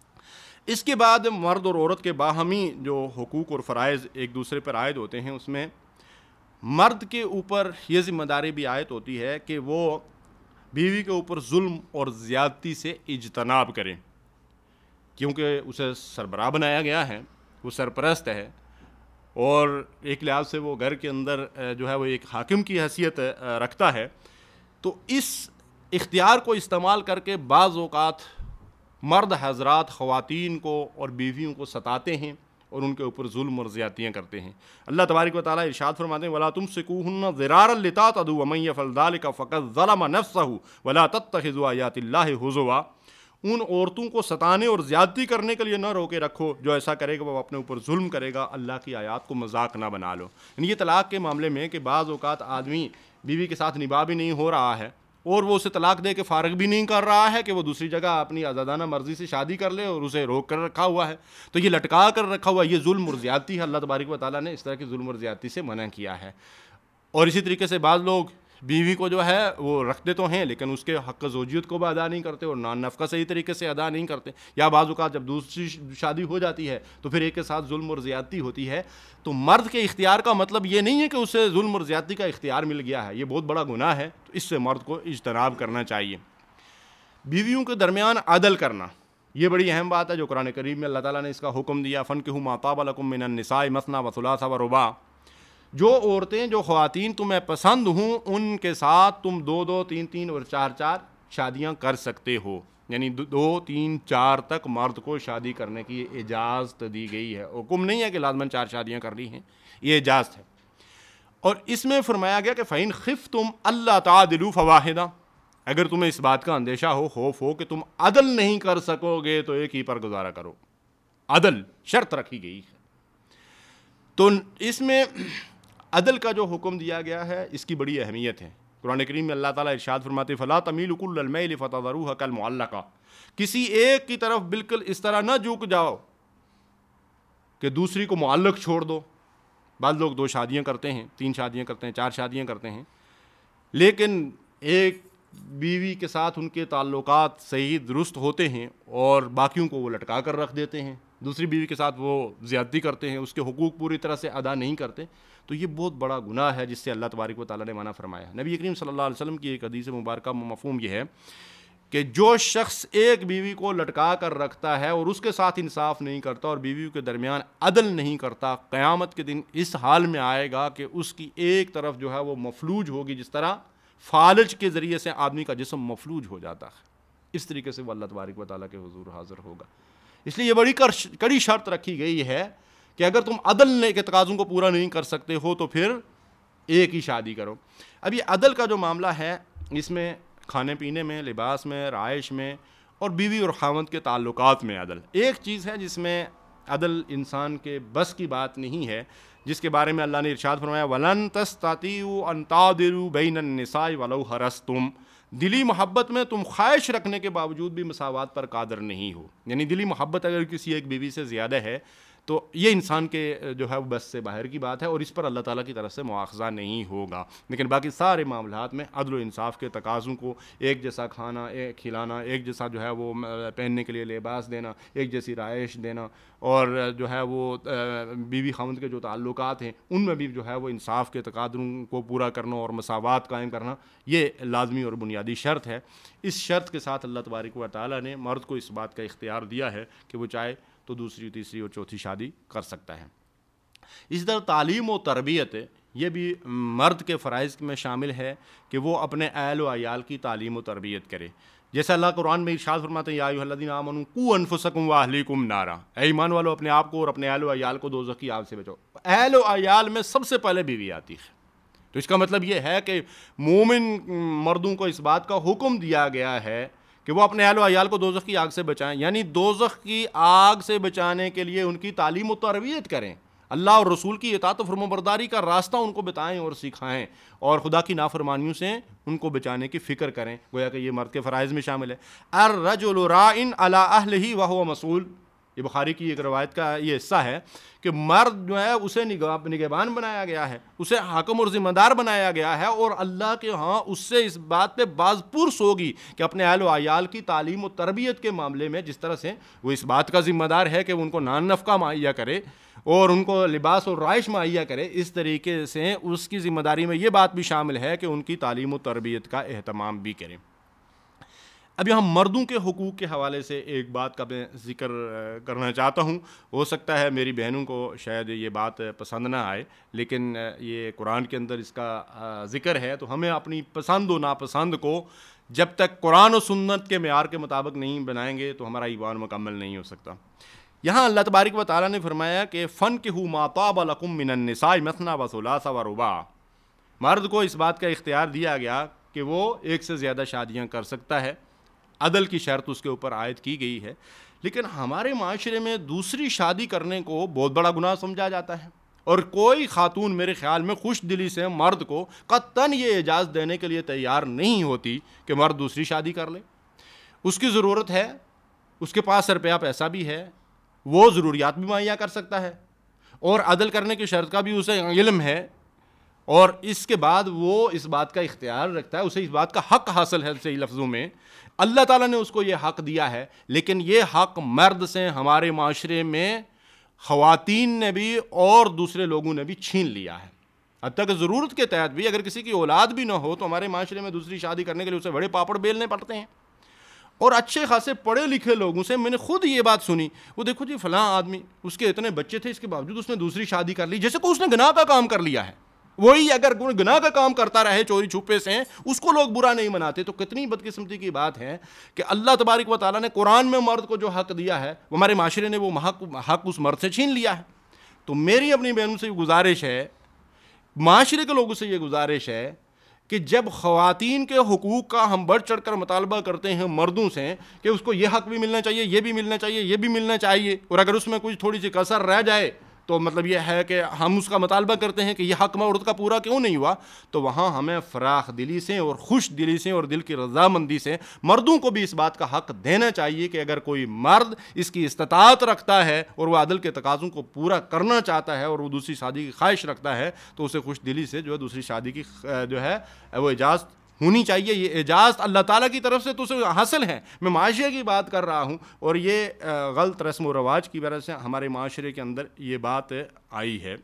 اس کے بعد مرد اور عورت کے باہمی جو حقوق اور فرائض ایک دوسرے پر عائد ہوتے ہیں, اس میں مرد کے اوپر یہ ذمہ داری بھی عائد ہوتی ہے کہ وہ بیوی کے اوپر ظلم اور زیادتی سے اجتناب کریں, کیونکہ اسے سربراہ بنایا گیا ہے, وہ سرپرست ہے, اور ایک لحاظ سے وہ گھر کے اندر جو ہے وہ ایک حاکم کی حیثیت رکھتا ہے. تو اس اختیار کو استعمال کر کے بعض اوقات مرد حضرات خواتین کو اور بیویوں کو ستاتے ہیں اور ان کے اوپر ظلم اور زیادتیاں کرتے ہیں. اللہ تبارک و تعالیٰ ارشاد فرماتے ہیں وَلَا تُمْسِكُوهُنَّ ضِرَارًا لِتَعْتَدُوا وَمَن يَفْعَلْ ذَلِكَ فَقَدْ ظَلَمَ نَفْسَهُ وَلَا تَتَّخِذُوا آيَاتِ اللَّهِ هُزُوًا. ان عورتوں کو ستانے اور زیادتی کرنے کے لیے نہ روکے رکھو, جو ایسا کرے گا وہ اپنے اوپر ظلم کرے گا, اللہ کی آیات کو مذاق نہ بنا لو. یعنی یہ طلاق کے معاملے میں کہ بعض اوقات آدمی بیوی کے ساتھ نباہ بھی نہیں ہو رہا ہے اور وہ اسے طلاق دے کے فارغ بھی نہیں کر رہا ہے کہ وہ دوسری جگہ اپنی آزادانہ مرضی سے شادی کر لے, اور اسے روک کر رکھا ہوا ہے, تو یہ لٹکا کر رکھا ہوا, یہ ظلم اور زیادتی ہے. اللہ تبارک و تعالیٰ نے اس طرح کی ظلم اور زیادتی سے منع کیا ہے. اور اسی طریقے سے بعض لوگ بیوی کو جو ہے وہ رکھتے تو ہیں لیکن اس کے حق زوجیت کو بھی ادا نہیں کرتے اور نان نفقہ صحیح طریقے سے ادا نہیں کرتے, یا بعض اوقات جب دوسری شادی ہو جاتی ہے تو پھر ایک کے ساتھ ظلم اور زیادتی ہوتی ہے. تو مرد کے اختیار کا مطلب یہ نہیں ہے کہ اسے ظلم اور زیادتی کا اختیار مل گیا ہے, یہ بہت بڑا گناہ ہے, تو اس سے مرد کو اجتناب کرنا چاہیے. بیویوں کے درمیان عدل کرنا یہ بڑی اہم بات ہے جو قرآن کریم میں اللہ تعالیٰ نے اس کا حکم دیا. فَانكِحُوا مَا طَابَ لَكُم مِّنَ النِّسَاءِ مَثْنَىٰ وَثُلَاثَ وَرُبَاعَ, جو عورتیں جو خواتین تمہیں پسند ہوں ان کے ساتھ تم دو دو تین تین اور چار چار شادیاں کر سکتے ہو. یعنی دو تین چار تک مرد کو شادی کرنے کی اجازت دی گئی ہے, حکم نہیں ہے کہ لازماً چار شادیاں کرنی ہیں, یہ اجازت ہے. اور اس میں فرمایا گیا کہ فَإِنْ خِفْتُمْ أَلَّا تَعْدِلُوا فَوَاحِدًا, اگر تمہیں اس بات کا اندیشہ ہو, خوف ہو کہ تم عدل نہیں کر سکو گے تو ایک ہی پر گزارا کرو. عدل شرط رکھی گئی ہے. تو اس میں عدل کا جو حکم دیا گیا ہے اس کی بڑی اہمیت ہے. قرآن کریم میں اللہ تعالیٰ ارشاد فرماتے فَلَا تَمِيلُوا كُلَّ الْمَيْلِ فَتَذَرُوهَا كَالْمُعَلَّقَةِ, کسی ایک کی طرف بالکل اس طرح نہ جھک جاؤ کہ دوسری کو معلق چھوڑ دو. بعض لوگ دو شادیاں کرتے ہیں, تین شادیاں کرتے ہیں, چار شادیاں کرتے ہیں, لیکن ایک بیوی کے ساتھ ان کے تعلقات صحیح درست ہوتے ہیں اور باقیوں کو وہ لٹکا کر رکھ دیتے ہیں, دوسری بیوی کے ساتھ وہ زیادتی کرتے ہیں, اس کے حقوق پوری طرح سے ادا نہیں کرتے. تو یہ بہت بڑا گناہ ہے جس سے اللہ تبارک و تعالیٰ نے منع فرمایا. نبی کریم صلی اللہ علیہ وسلم کی ایک حدیث مبارکہ میں مفہوم یہ ہے کہ جو شخص ایک بیوی کو لٹکا کر رکھتا ہے اور اس کے ساتھ انصاف نہیں کرتا اور بیویوں کے درمیان عدل نہیں کرتا, قیامت کے دن اس حال میں آئے گا کہ اس کی ایک طرف جو ہے وہ مفلوج ہوگی, جس طرح فالج کے ذریعے سے آدمی کا جسم مفلوج ہو جاتا ہے, اس طریقے سے وہ اللہ تبارک و تعالیٰ کے حضور حاضر ہوگا. اس لیے یہ بڑی کڑی شرط رکھی گئی ہے کہ اگر تم عدل کے تقاضوں کو پورا نہیں کر سکتے ہو تو پھر ایک ہی شادی کرو. اب یہ عدل کا جو معاملہ ہے اس میں کھانے پینے میں, لباس میں, رہائش میں اور بیوی اور خاوند کے تعلقات میں عدل ایک چیز ہے جس میں عدل انسان کے بس کی بات نہیں ہے, جس کے بارے میں اللہ نے ارشاد فرمایا وَلَن تَسْتَطِيعُوا أَن تَعْدِلُوا بَيْنَ النِّسَاءِ وَلَوْ حَرَصْتُمْ, دلی محبت میں تم خواہش رکھنے کے باوجود بھی مساوات پر قادر نہیں ہو. یعنی دلی محبت اگر کسی ایک بیوی سے زیادہ ہے تو یہ انسان کے جو ہے وہ بس سے باہر کی بات ہے اور اس پر اللہ تعالیٰ کی طرف سے مواخذہ نہیں ہوگا. لیکن باقی سارے معاملات میں عدل و انصاف کے تقاضوں کو، ایک جیسا کھانا، ایک کھلانا، ایک جیسا جو ہے وہ پہننے کے لیے لباس دینا، ایک جیسی رہائش دینا، اور جو ہے وہ بیوی خاوند کے جو تعلقات ہیں ان میں بھی جو ہے وہ انصاف کے تقاضوں کو پورا کرنا اور مساوات قائم کرنا یہ لازمی اور بنیادی شرط ہے. اس شرط کے ساتھ اللہ تبارک و تعالیٰ نے مرد کو اس بات کا اختیار دیا ہے کہ وہ چاہے تو دوسری، تیسری اور چوتھی شادی کر سکتا ہے. اس طرح تعلیم و تربیت یہ بھی مرد کے فرائض میں شامل ہے کہ وہ اپنے اہل و عیال کی تعلیم و تربیت کرے. جیسا اللہ قرآن میں ارشاد فرماتے ہیں یا ایھا الذین آمنوا قوا انفسکم واہلیکم نارا، اے ایمان والو اپنے آپ کو اور اپنے اہل و عیال کو دوزخ کی آگ سے بچاؤ. اہل و عیال میں سب سے پہلے بیوی آتی ہے. تو اس کا مطلب یہ ہے کہ مومن مردوں کو اس بات کا حکم دیا گیا ہے کہ وہ اپنے اہل و عیال کو دوزخ کی آگ سے بچائیں، یعنی دوزخ کی آگ سے بچانے کے لیے ان کی تعلیم و تربیت کریں، اللہ اور رسول کی اطاعت و فرمانبرداری کا راستہ ان کو بتائیں اور سکھائیں، اور خدا کی نافرمانیوں سے ان کو بچانے کی فکر کریں. گویا کہ یہ مرد کے فرائض میں شامل ہے. الرجل راع علی اہلہ وہو مسئول، یہ بخاری کی ایک روایت کا یہ حصہ ہے کہ مرد جو ہے اسے نگہبان بنایا گیا ہے، اسے حاکم اور ذمہ دار بنایا گیا ہے، اور اللہ کے ہاں اس سے اس بات پہ باز پرس ہوگی کہ اپنے اہل و عیال کی تعلیم و تربیت کے معاملے میں جس طرح سے وہ اس بات کا ذمہ دار ہے کہ وہ ان کو نان نفقہ مہیا کرے اور ان کو لباس اور رہائش مہیا کرے، اس طریقے سے اس کی ذمہ داری میں یہ بات بھی شامل ہے کہ ان کی تعلیم و تربیت کا اہتمام بھی کریں. اب یہاں مردوں کے حقوق کے حوالے سے ایک بات کا میں ذکر کرنا چاہتا ہوں. ہو سکتا ہے میری بہنوں کو شاید یہ بات پسند نہ آئے، لیکن یہ قرآن کے اندر اس کا ذکر ہے، تو ہمیں اپنی پسند و ناپسند کو جب تک قرآن و سنت کے معیار کے مطابق نہیں بنائیں گے تو ہمارا ایمان مکمل نہیں ہو سکتا. یہاں اللہ تبارک و تعالیٰ نے فرمایا کہ فَانْكِحُوا مَا طَابَ لَكُم مِّنَ النِّسَاءِ مَثْنَىٰ وَثُلَاثَ وَرُبَاعَ. مرد کو اس بات کا اختیار دیا گیا کہ وہ ایک سے زیادہ شادیاں کر سکتا ہے، عدل کی شرط اس کے اوپر عائد کی گئی ہے. لیکن ہمارے معاشرے میں دوسری شادی کرنے کو بہت بڑا گناہ سمجھا جاتا ہے، اور کوئی خاتون میرے خیال میں خوش دلی سے مرد کو قطعاً یہ اجازت دینے کے لیے تیار نہیں ہوتی کہ مرد دوسری شادی کر لے. اس کی ضرورت ہے، اس کے پاس روپیہ پیسہ بھی ہے، وہ ضروریات بھی مہیا کر سکتا ہے، اور عدل کرنے کی شرط کا بھی اسے علم ہے، اور اس کے بعد وہ اس بات کا اختیار رکھتا ہے، اسے اس بات کا حق حاصل ہے. صحیح لفظوں میں اللہ تعالیٰ نے اس کو یہ حق دیا ہے، لیکن یہ حق مرد سے ہمارے معاشرے میں خواتین نے بھی اور دوسرے لوگوں نے بھی چھین لیا ہے. حتیٰ کہ ضرورت کے تحت بھی اگر کسی کی اولاد بھی نہ ہو تو ہمارے معاشرے میں دوسری شادی کرنے کے لیے اسے بڑے پاپڑ بیلنے پڑتے ہیں. اور اچھے خاصے پڑھے لکھے لوگوں سے میں نے خود یہ بات سنی، وہ دیکھو جی فلاں آدمی اس کے اتنے بچے تھے، اس کے باوجود اس نے دوسری شادی کر لی، جیسے کہ اس نے گناہ کا کام کر لیا ہے. وہی اگر گناہ کا کام کرتا رہے چوری چھپے سے، اس کو لوگ برا نہیں مناتے. تو کتنی بدقسمتی کی بات ہے کہ اللہ تبارک و تعالیٰ نے قرآن میں مرد کو جو حق دیا ہے وہ ہمارے معاشرے نے وہ حق حق اس مرد سے چھین لیا ہے. تو میری اپنی بہنوں سے یہ گزارش ہے، معاشرے کے لوگوں سے یہ گزارش ہے کہ جب خواتین کے حقوق کا ہم بڑھ چڑھ کر مطالبہ کرتے ہیں مردوں سے کہ اس کو یہ حق بھی ملنا چاہیے، یہ بھی ملنا چاہیے، یہ بھی ملنا چاہیے، اور اگر اس میں کچھ تھوڑی سی کسر رہ جائے تو مطلب یہ ہے کہ ہم اس کا مطالبہ کرتے ہیں کہ یہ حق عورت کا پورا کیوں نہیں ہوا، تو وہاں ہمیں فراخ دلی سے اور خوش دلی سے اور دل کی رضامندی سے مردوں کو بھی اس بات کا حق دینا چاہیے کہ اگر کوئی مرد اس کی استطاعت رکھتا ہے اور وہ عدل کے تقاضوں کو پورا کرنا چاہتا ہے اور وہ دوسری شادی کی خواہش رکھتا ہے تو اسے خوش دلی سے جو ہے دوسری شادی کی جو ہے وہ اجازت ہونی چاہیے. یہ اجازت اللہ تعالیٰ کی طرف سے تو اسے حاصل ہے. میں معاشرے کی بات کر رہا ہوں، اور یہ غلط رسم و رواج کی وجہ سے ہمارے معاشرے کے اندر یہ بات آئی ہے.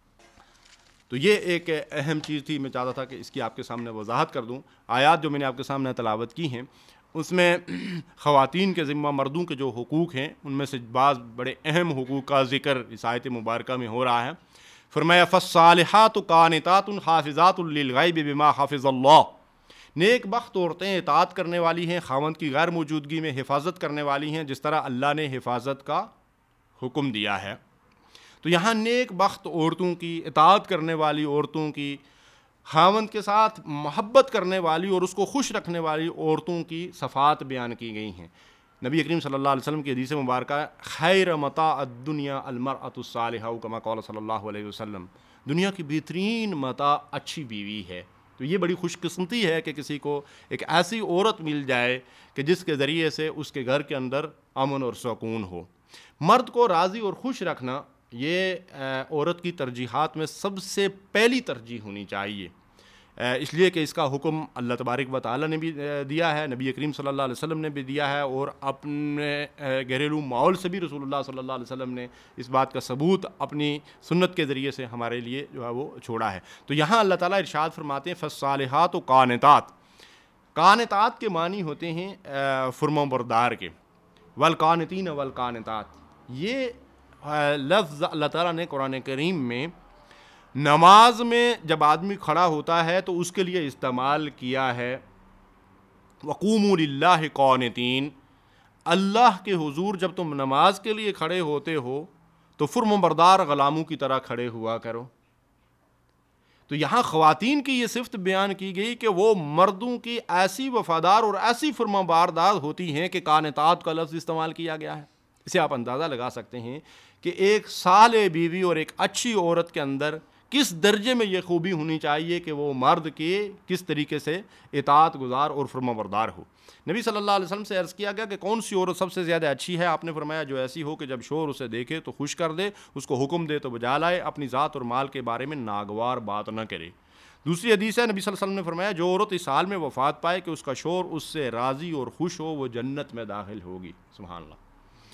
تو یہ ایک اہم چیز تھی، میں چاہتا تھا کہ اس کی آپ کے سامنے وضاحت کر دوں. آیات جو میں نے آپ کے سامنے تلاوت کی ہیں اس میں خواتین کے ذمہ مردوں کے جو حقوق ہیں ان میں سے بعض بڑے اہم حقوق کا ذکر اس آیت مبارکہ میں ہو رہا ہے. فرمایا فالصالحات قانتات حافظات للغیب بما حفظ اللہ. نیک بخت عورتیں اطاعت کرنے والی ہیں، خاوند کی غیر موجودگی میں حفاظت کرنے والی ہیں جس طرح اللہ نے حفاظت کا حکم دیا ہے. تو یہاں نیک بخت عورتوں کی، اطاعت کرنے والی عورتوں کی، خاوند کے ساتھ محبت کرنے والی اور اس کو خوش رکھنے والی عورتوں کی صفات بیان کی گئی ہیں. نبی کریم صلی اللہ علیہ وسلم کی حدیث مبارکہ خیر متاع الدنیا المرأۃ الصالحہ کما قال صلی اللہ علیہ وسلم، دنیا کی بہترین متاع اچھی بیوی ہے. تو تو یہ بڑی خوش قسمتی ہے کہ کسی کو ایک ایسی عورت مل جائے کہ جس کے ذریعے سے اس کے گھر کے اندر امن اور سکون ہو۔ مرد کو راضی اور خوش رکھنا یہ عورت کی ترجیحات میں سب سے پہلی ترجیح ہونی چاہیے، اس لیے کہ اس کا حکم اللہ تبارک و تعالیٰ نے بھی دیا ہے، نبی کریم صلی اللہ علیہ وسلم نے بھی دیا ہے، اور اپنے گھریلو ماحول سے بھی رسول اللہ صلی اللہ علیہ وسلم نے اس بات کا ثبوت اپنی سنت کے ذریعے سے ہمارے لیے جو ہے وہ چھوڑا ہے۔ تو یہاں اللہ تعالیٰ ارشاد فرماتے ہیں فالصالحات و قانتات، قانتات کے معنی ہوتے ہیں فرما بردار کے، والقانتین والقانتات، یہ لفظ اللہ تعالیٰ نے قرآن کریم میں نماز میں جب آدمی کھڑا ہوتا ہے تو اس کے لیے استعمال کیا ہے۔ وقوموا للہ قانتین، اللہ کے حضور جب تم نماز کے لیے کھڑے ہوتے ہو تو فرمانبردار غلاموں کی طرح کھڑے ہوا کرو۔ تو یہاں خواتین کی یہ صفت بیان کی گئی کہ وہ مردوں کی ایسی وفادار اور ایسی فرمانبردار ہوتی ہیں کہ قانتات کا لفظ استعمال کیا گیا ہے۔ اسے آپ اندازہ لگا سکتے ہیں کہ ایک صالح بیوی اور ایک اچھی عورت کے اندر کس درجے میں یہ خوبی ہونی چاہیے کہ وہ مرد کے کس طریقے سے اطاعت گزار اور فرمانبردار ہو۔ نبی صلی اللہ علیہ وسلم سے عرض کیا گیا کہ کون سی عورت سب سے زیادہ اچھی ہے؟ آپ نے فرمایا جو ایسی ہو کہ جب شوہر اسے دیکھے تو خوش کر دے، اس کو حکم دے تو بجا لائے، اپنی ذات اور مال کے بارے میں ناگوار بات نہ کرے۔ دوسری حدیث ہے، نبی صلی اللہ علیہ وسلم نے فرمایا جو عورت اس حال میں وفات پائے کہ اس کا شوہر اس سے راضی اور خوش ہو، وہ جنت میں داخل ہوگی۔ سبحان اللہ۔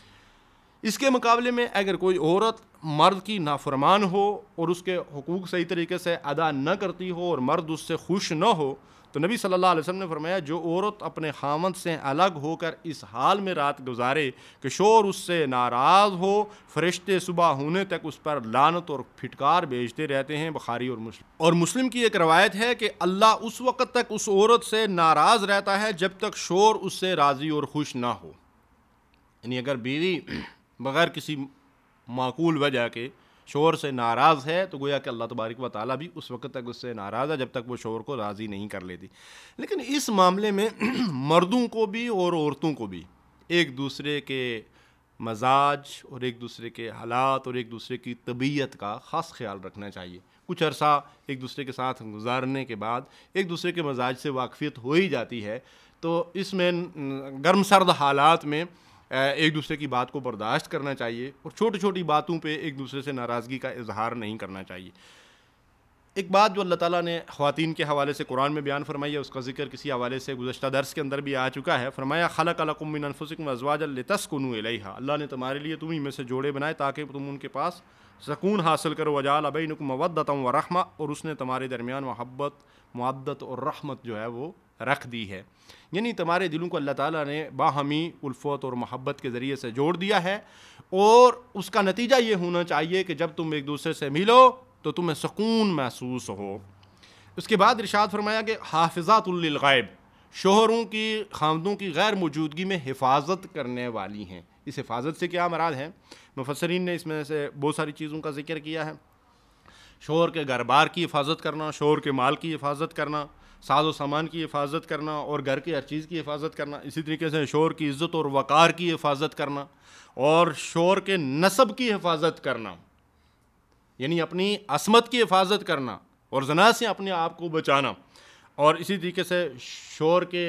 اس کے مقابلے میں اگر کوئی عورت مرد کی نافرمان ہو اور اس کے حقوق صحیح طریقے سے ادا نہ کرتی ہو اور مرد اس سے خوش نہ ہو، تو نبی صلی اللہ علیہ وسلم نے فرمایا جو عورت اپنے خامند سے الگ ہو کر اس حال میں رات گزارے کہ شوہر اس سے ناراض ہو، فرشتے صبح ہونے تک اس پر لعنت اور پھٹکار بھیجتے رہتے ہیں۔ بخاری اور مسلم اور مسلم کی ایک روایت ہے کہ اللہ اس وقت تک اس عورت سے ناراض رہتا ہے جب تک شوہر اس سے راضی اور خوش نہ ہو۔ یعنی اگر بیوی بغیر کسی معقول وجہ کے شوہر سے ناراض ہے تو گویا کہ اللہ تبارک و تعالیٰ بھی اس وقت تک اس سے ناراض ہے جب تک وہ شوہر کو راضی نہیں کر لیتی۔ لیکن اس معاملے میں مردوں کو بھی اور عورتوں کو بھی ایک دوسرے کے مزاج اور ایک دوسرے کے حالات اور ایک دوسرے کی طبیعت کا خاص خیال رکھنا چاہیے۔ کچھ عرصہ ایک دوسرے کے ساتھ گزارنے کے بعد ایک دوسرے کے مزاج سے واقفیت ہو ہی جاتی ہے، تو اس میں گرم سرد حالات میں ایک دوسرے کی بات کو برداشت کرنا چاہیے اور چھوٹی چھوٹی باتوں پہ ایک دوسرے سے ناراضگی کا اظہار نہیں کرنا چاہیے۔ ایک بات جو اللہ تعالیٰ نے خواتین کے حوالے سے قرآن میں بیان فرمائی ہے، اس کا ذکر کسی حوالے سے گزشتہ درس کے اندر بھی آ چکا ہے۔ فرمایا خلق لکم من انفسکم ازواجا لتسکنوا الیہا، اللہ نے تمہارے لیے تمہیں میں سے جوڑے بنائے تاکہ تم ان کے پاس سکون حاصل کرو۔ وجعل بینکم مودۃ ورحمۃ، اور اس نے تمہارے درمیان محبت، مودت اور رحمت جو ہے وہ رکھ دی ہے۔ یعنی تمہارے دلوں کو اللہ تعالیٰ نے باہمی الفت اور محبت کے ذریعے سے جوڑ دیا ہے، اور اس کا نتیجہ یہ ہونا چاہیے کہ جب تم ایک دوسرے سے ملو تو تمہیں سکون محسوس ہو۔ اس کے بعد ارشاد فرمایا کہ حافظات للغیب، شوہروں کی خاندوں کی غیر موجودگی میں حفاظت کرنے والی ہیں۔ اس حفاظت سے کیا مراد ہے؟ مفسرین نے اس میں سے بہت ساری چیزوں کا ذکر کیا ہے۔ شوہر کے گھر بار کی حفاظت کرنا، شوہر کے مال کی حفاظت کرنا، ساز و سامان کی حفاظت کرنا اور گھر کی ہر چیز کی حفاظت کرنا، اسی طریقے سے شوہر کی عزت اور وقار کی حفاظت کرنا اور شوہر کے نسب کی حفاظت کرنا، یعنی اپنی عصمت کی حفاظت کرنا اور زنا سے اپنے آپ کو بچانا، اور اسی طریقے سے شوہر کے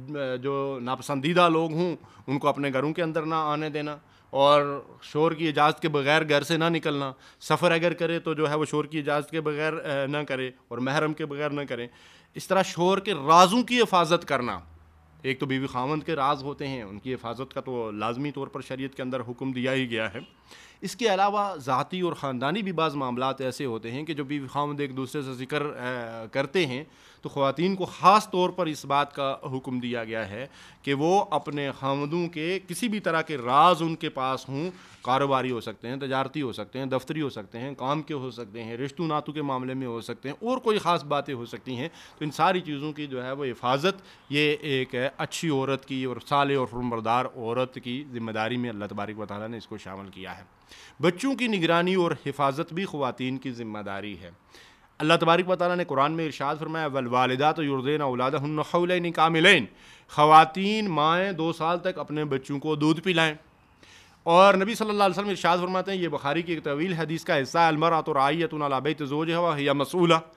جو ناپسندیدہ لوگ ہوں ان کو اپنے گھروں کے اندر نہ آنے دینا، اور شوہر کی اجازت کے بغیر گھر سے نہ نکلنا، سفر اگر کرے تو جو ہے وہ شوہر کی اجازت کے بغیر نہ کرے اور محرم کے بغیر نہ کرے۔ اس طرح شوہر کے رازوں کی حفاظت کرنا، ایک تو بیوی خاوند کے راز ہوتے ہیں، ان کی حفاظت کا تو لازمی طور پر شریعت کے اندر حکم دیا ہی گیا ہے۔ اس کے علاوہ ذاتی اور خاندانی بھی بعض معاملات ایسے ہوتے ہیں کہ جو بیوی خاوند ایک دوسرے سے ذکر کرتے ہیں، تو خواتین کو خاص طور پر اس بات کا حکم دیا گیا ہے کہ وہ اپنے خاوندوں کے کسی بھی طرح کے راز ان کے پاس ہوں، کاروباری ہو سکتے ہیں، تجارتی ہو سکتے ہیں، دفتری ہو سکتے ہیں، کام کے ہو سکتے ہیں، رشتوں ناتوں کے معاملے میں ہو سکتے ہیں، اور کوئی خاص باتیں ہو سکتی ہیں، تو ان ساری چیزوں کی جو ہے وہ حفاظت یہ ایک اچھی عورت کی اور صالح اور فرمانبردار عورت کی ذمہ داری میں اللہ تبارک و تعالیٰ نے اس کو شامل کیا ہے۔ بچوں کی نگرانی اور حفاظت بھی خواتین کی ذمہ داری ہے۔ اللہ تبارک و تعالیٰ نے قرآن میں ارشاد فرمایا والوالدات یرضعن اولادہن حولین کاملین، خواتین مائیں دو سال تک اپنے بچوں کو دودھ پلائیں، اور نبی صلی اللہ علیہ وسلم ارشاد فرماتے ہیں، یہ بخاری کی ایک طویل حدیث کا حصہ ہے، المرأۃ راعیۃ علی بیت زوجہا وہی مسئولہ،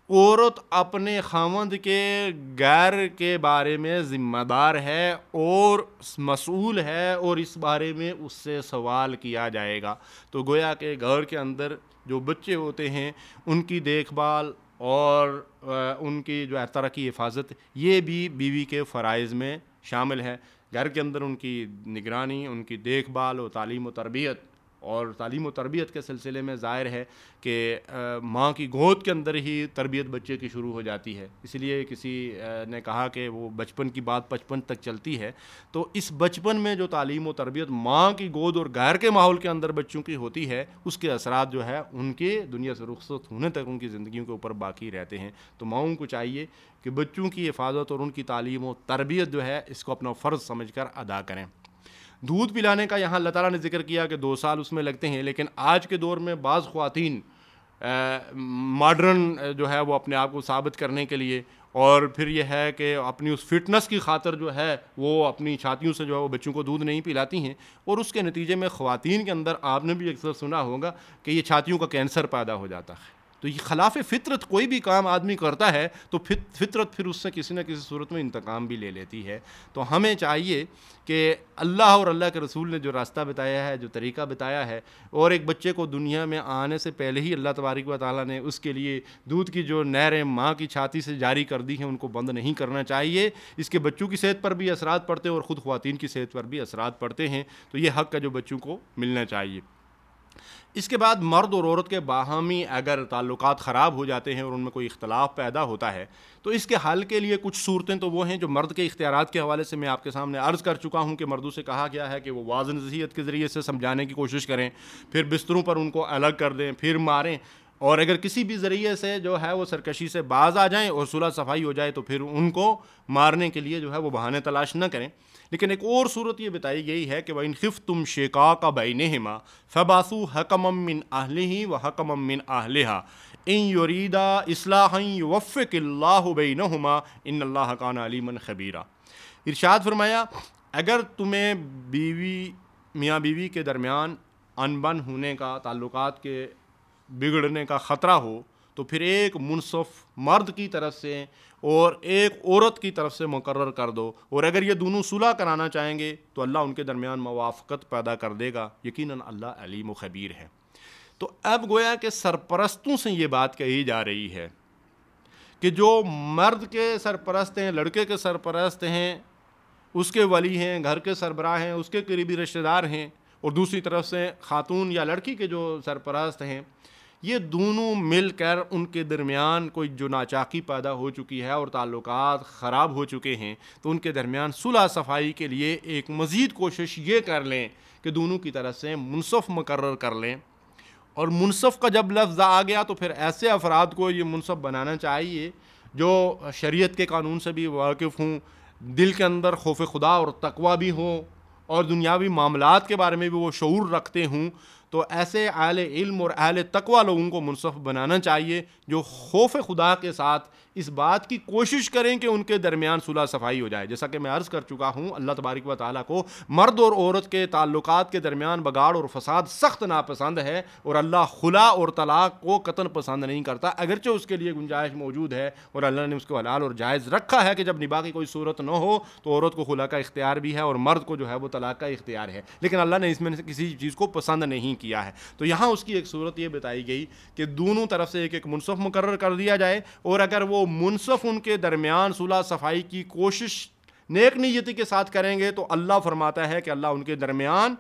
عورت اپنے خاوند کے گھر کے بارے میں ذمہ دار ہے اور مسئول ہے، اور اس بارے میں اس سے سوال کیا جائے گا۔ تو گویا کہ گھر کے اندر جو بچے ہوتے ہیں ان کی دیکھ بھال اور ان کی جو طرح کی حفاظت، یہ بھی بیوی کے فرائض میں شامل ہے۔ گھر کے اندر ان کی نگرانی، ان کی دیکھ بھال اور تعلیم و تربیت، اور تعلیم و تربیت کے سلسلے میں ظاہر ہے کہ ماں کی گود کے اندر ہی تربیت بچے کی شروع ہو جاتی ہے۔ اس لیے کسی نے کہا کہ وہ بچپن کی بات بچپن تک چلتی ہے، تو اس بچپن میں جو تعلیم و تربیت ماں کی گود اور گھر کے ماحول کے اندر بچوں کی ہوتی ہے، اس کے اثرات جو ہے ان کے دنیا سے رخصت ہونے تک ان کی زندگیوں کے اوپر باقی رہتے ہیں۔ تو ماؤں کو چاہیے کہ بچوں کی حفاظت اور ان کی تعلیم و تربیت جو ہے اس کو اپنا فرض سمجھ کر ادا کریں۔ دودھ پلانے کا یہاں اللہ تعالیٰ نے ذکر کیا کہ دو سال اس میں لگتے ہیں، لیکن آج کے دور میں بعض خواتین ماڈرن جو ہے وہ اپنے آپ کو ثابت کرنے کے لیے، اور پھر یہ ہے کہ اپنی اس فٹنس کی خاطر جو ہے وہ اپنی چھاتیوں سے جو ہے وہ بچوں کو دودھ نہیں پلاتی ہیں، اور اس کے نتیجے میں خواتین کے اندر آپ نے بھی اکثر سنا ہوگا کہ یہ چھاتیوں کا کینسر پیدا ہو جاتا ہے۔ تو یہ خلاف فطرت کوئی بھی کام آدمی کرتا ہے تو فطرت پھر اس سے کسی نہ کسی صورت میں انتقام بھی لے لیتی ہے۔ تو ہمیں چاہیے کہ اللہ اور اللہ کے رسول نے جو راستہ بتایا ہے، جو طریقہ بتایا ہے، اور ایک بچے کو دنیا میں آنے سے پہلے ہی اللہ تبارک و تعالیٰ نے اس کے لیے دودھ کی جو نہریں ماں کی چھاتی سے جاری کر دی ہیں ان کو بند نہیں کرنا چاہیے۔ اس کے بچوں کی صحت پر بھی اثرات پڑتے ہیں اور خود خواتین کی صحت پر بھی اثرات پڑتے ہیں، تو یہ حق ہے جو بچوں کو ملنا چاہیے۔ اس کے بعد مرد اور عورت کے باہمی اگر تعلقات خراب ہو جاتے ہیں اور ان میں کوئی اختلاف پیدا ہوتا ہے تو اس کے حل کے لیے کچھ صورتیں تو وہ ہیں جو مرد کے اختیارات کے حوالے سے میں آپ کے سامنے عرض کر چکا ہوں کہ مردوں سے کہا گیا ہے کہ وہ واضح نصیحت کے ذریعے سے سمجھانے کی کوشش کریں، پھر بستروں پر ان کو الگ کر دیں، پھر ماریں، اور اگر کسی بھی ذریعے سے جو ہے وہ سرکشی سے باز آ جائیں اور صلح صفائی ہو جائے تو پھر ان کو مارنے کے لیے جو ہے وہ بہانے تلاش نہ کریں۔ لیکن ایک اور صورت یہ بتائی گئی ہے کہ وَإِنْ خِفْتُمْ شِقَاقَ بَيْنِهِمَا فَبَعْثُوا حَكَمًا مِّنْ أَهْلِهِ وَحَكَمًا مِّنْ أَهْلِهَا إِنْ يُرِيدَا إِصْلَاحًا يُوَفِّقِ اللَّهُ بَيْنَهُمَا إِنَّ اللَّهَ كَانَ عَلِيمًا خَبِيرًا۔ ارشاد فرمایا اگر تمہیں بیوی میاں بیوی کے درمیان انبن ہونے کا، تعلقات کے بگڑنے کا خطرہ ہو تو پھر ایک منصف مرد کی طرف سے اور ایک عورت کی طرف سے مقرر کر دو، اور اگر یہ دونوں صلح کرانا چاہیں گے تو اللہ ان کے درمیان موافقت پیدا کر دے گا، یقیناً اللہ علیم و خبیر ہے۔ تو اب گویا کہ سرپرستوں سے یہ بات کہی جا رہی ہے کہ جو مرد کے سرپرست ہیں، لڑکے کے سرپرست ہیں، اس کے ولی ہیں، گھر کے سربراہ ہیں، اس کے قریبی رشتہ دار ہیں، اور دوسری طرف سے خاتون یا لڑکی کے جو سرپرست ہیں، یہ دونوں مل کر ان کے درمیان کوئی جو ناچاکی پیدا ہو چکی ہے اور تعلقات خراب ہو چکے ہیں تو ان کے درمیان صلح صفائی کے لیے ایک مزید کوشش یہ کر لیں کہ دونوں کی طرف سے منصف مقرر کر لیں۔ اور منصف کا جب لفظ آ گیا تو پھر ایسے افراد کو یہ منصف بنانا چاہیے جو شریعت کے قانون سے بھی واقف ہوں، دل کے اندر خوف خدا اور تقوی بھی ہوں، اور دنیاوی معاملات کے بارے میں بھی وہ شعور رکھتے ہوں۔ تو ایسے اہل علم اور اہل تقوی لوگوں کو منصف بنانا چاہیے جو خوف خدا کے ساتھ اس بات کی کوشش کریں کہ ان کے درمیان صلح صفائی ہو جائے۔ جیسا کہ میں عرض کر چکا ہوں، اللہ تبارک و تعالیٰ کو مرد اور عورت کے تعلقات کے درمیان بگاڑ اور فساد سخت ناپسند ہے، اور اللہ خلا اور طلاق کو قطعاً پسند نہیں کرتا، اگرچہ اس کے لیے گنجائش موجود ہے اور اللہ نے اس کو حلال اور جائز رکھا ہے کہ جب نباہ کی کوئی صورت نہ ہو تو عورت کو خلا کا اختیار بھی ہے اور مرد کو جو ہے وہ طلاق کا اختیار ہے، لیکن اللہ نے اس میں سے کسی چیز کو پسند نہیں کیا ہے۔ تو یہاں اس کی ایک صورت یہ بتائی گئی کہ دونوں طرف سے ایک ایک منصف مقرر کر دیا جائے، اور اگر وہ منصف ان کے درمیان صلح صفائی کی کوشش نیک نیتی کے ساتھ کریں گے تو اللہ فرماتا ہے کہ اللہ ان کے درمیان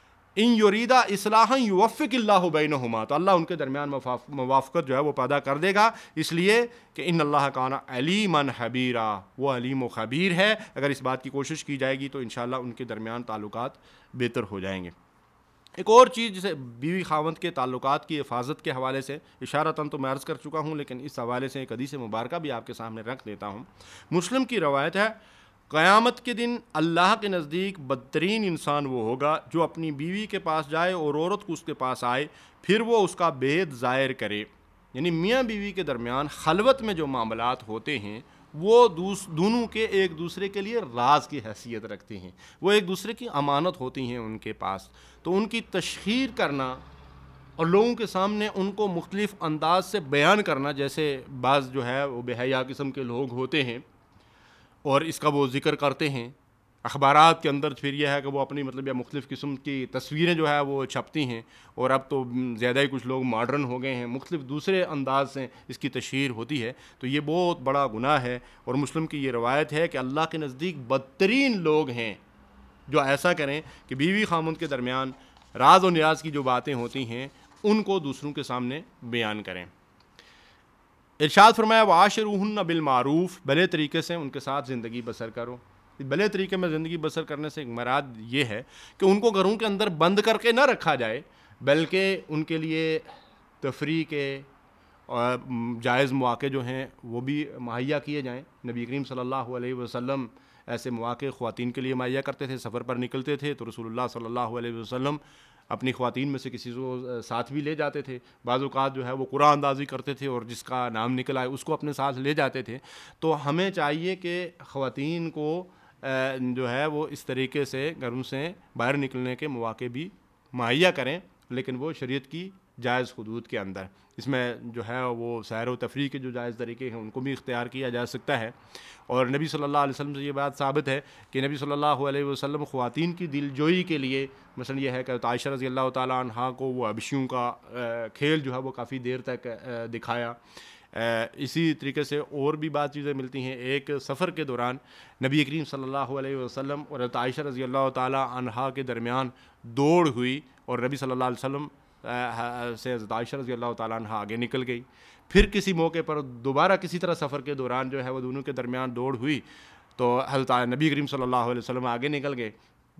ان یریدا اصلاحا یوفق اللہ بینہما، تو اللہ ان کے درمیان موافقت جو ہے وہ پیدا کر دے گا، اس لیے کہ ان اللہ کان علیما خبیرا، وہ علیم و خبیر ہے۔ اگر اس بات کی کوشش کی جائے گی تو انشاءاللہ ان کے درمیان تعلقات بہتر ہو جائیں گے۔ ایک اور چیز جسے بیوی خاوند کے تعلقات کی حفاظت کے حوالے سے اشارتاً تو میں عرض کر چکا ہوں، لیکن اس حوالے سے ایک حدیث مبارکہ بھی آپ کے سامنے رکھ دیتا ہوں۔ مسلم کی روایت ہے، قیامت کے دن اللہ کے نزدیک بدترین انسان وہ ہوگا جو اپنی بیوی کے پاس جائے اور عورت کو اس کے پاس آئے، پھر وہ اس کا بھید ظاہر کرے۔ یعنی میاں بیوی کے درمیان خلوت میں جو معاملات ہوتے ہیں وہ دونوں کے ایک دوسرے کے لیے راز کی حیثیت رکھتے ہیں، وہ ایک دوسرے کی امانت ہوتی ہیں ان کے پاس، تو ان کی تشہیر کرنا اور لوگوں کے سامنے ان کو مختلف انداز سے بیان کرنا، جیسے بعض جو ہے وہ بے حیا قسم کے لوگ ہوتے ہیں اور اس کا وہ ذکر کرتے ہیں اخبارات کے اندر، پھر یہ ہے کہ وہ اپنی مطلب یا مختلف قسم کی تصویریں جو ہے وہ چھپتی ہیں، اور اب تو زیادہ ہی کچھ لوگ ماڈرن ہو گئے ہیں، مختلف دوسرے انداز سے اس کی تشہیر ہوتی ہے، تو یہ بہت بڑا گناہ ہے۔ اور مسلم کی یہ روایت ہے کہ اللہ کے نزدیک بدترین لوگ ہیں جو ایسا کریں کہ بیوی خامند کے درمیان راز و نیاز کی جو باتیں ہوتی ہیں ان کو دوسروں کے سامنے بیان کریں۔ ارشاد فرمایا وعاشروہن بالمعروف، بھلے طریقے سے ان کے ساتھ زندگی بسر کرو۔ بھلے طریقے میں زندگی بسر کرنے سے ایک مراد یہ ہے کہ ان کو گھروں کے اندر بند کر کے نہ رکھا جائے، بلکہ ان کے لیے تفریح کے اور جائز مواقع جو ہیں وہ بھی مہیا کیے جائیں۔ نبی کریم صلی اللہ علیہ وسلم ایسے مواقع خواتین کے لیے مہیا کرتے تھے، سفر پر نکلتے تھے تو رسول اللہ صلی اللہ علیہ وسلم اپنی خواتین میں سے کسی کو ساتھ بھی لے جاتے تھے، بعض اوقات جو ہے وہ قرآن اندازی کرتے تھے اور جس کا نام نکل آئے اس کو اپنے ساتھ لے جاتے تھے۔ تو ہمیں چاہیے کہ خواتین کو جو ہے وہ اس طریقے سے گھروں سے باہر نکلنے کے مواقع بھی مہیا کریں، لیکن وہ شریعت کی جائز حدود کے اندر۔ اس میں جو ہے وہ سیر و تفریح کے جو جائز طریقے ہیں ان کو بھی اختیار کیا جا سکتا ہے۔ اور نبی صلی اللہ علیہ وسلم سے یہ بات ثابت ہے کہ نبی صلی اللہ علیہ وسلم خواتین کی دل جوئی کے لیے، مثلا یہ ہے کہ عائشہ رضی اللہ تعالیٰ عنہا کو وہ حبشیوں کا کھیل جو ہے وہ کافی دیر تک دکھایا۔ اسی طریقے سے اور بھی بات چیزیں ملتی ہیں۔ ایک سفر کے دوران نبی کریم صلی اللہ علیہ وسلم اور عائشہ رضی اللہ تعالیٰ عنہا کے درمیان دوڑ ہوئی اور نبی صلی اللہ علیہ وسلم سے حضرت عائشہ رضی اللہ تعالیٰ عنہ آگے نکل گئی۔ پھر کسی موقع پر دوبارہ کسی طرح سفر کے دوران جو ہے وہ دونوں کے درمیان دوڑ ہوئی تو حضرت نبی کریم صلی اللہ علیہ وسلم آگے نکل گئے،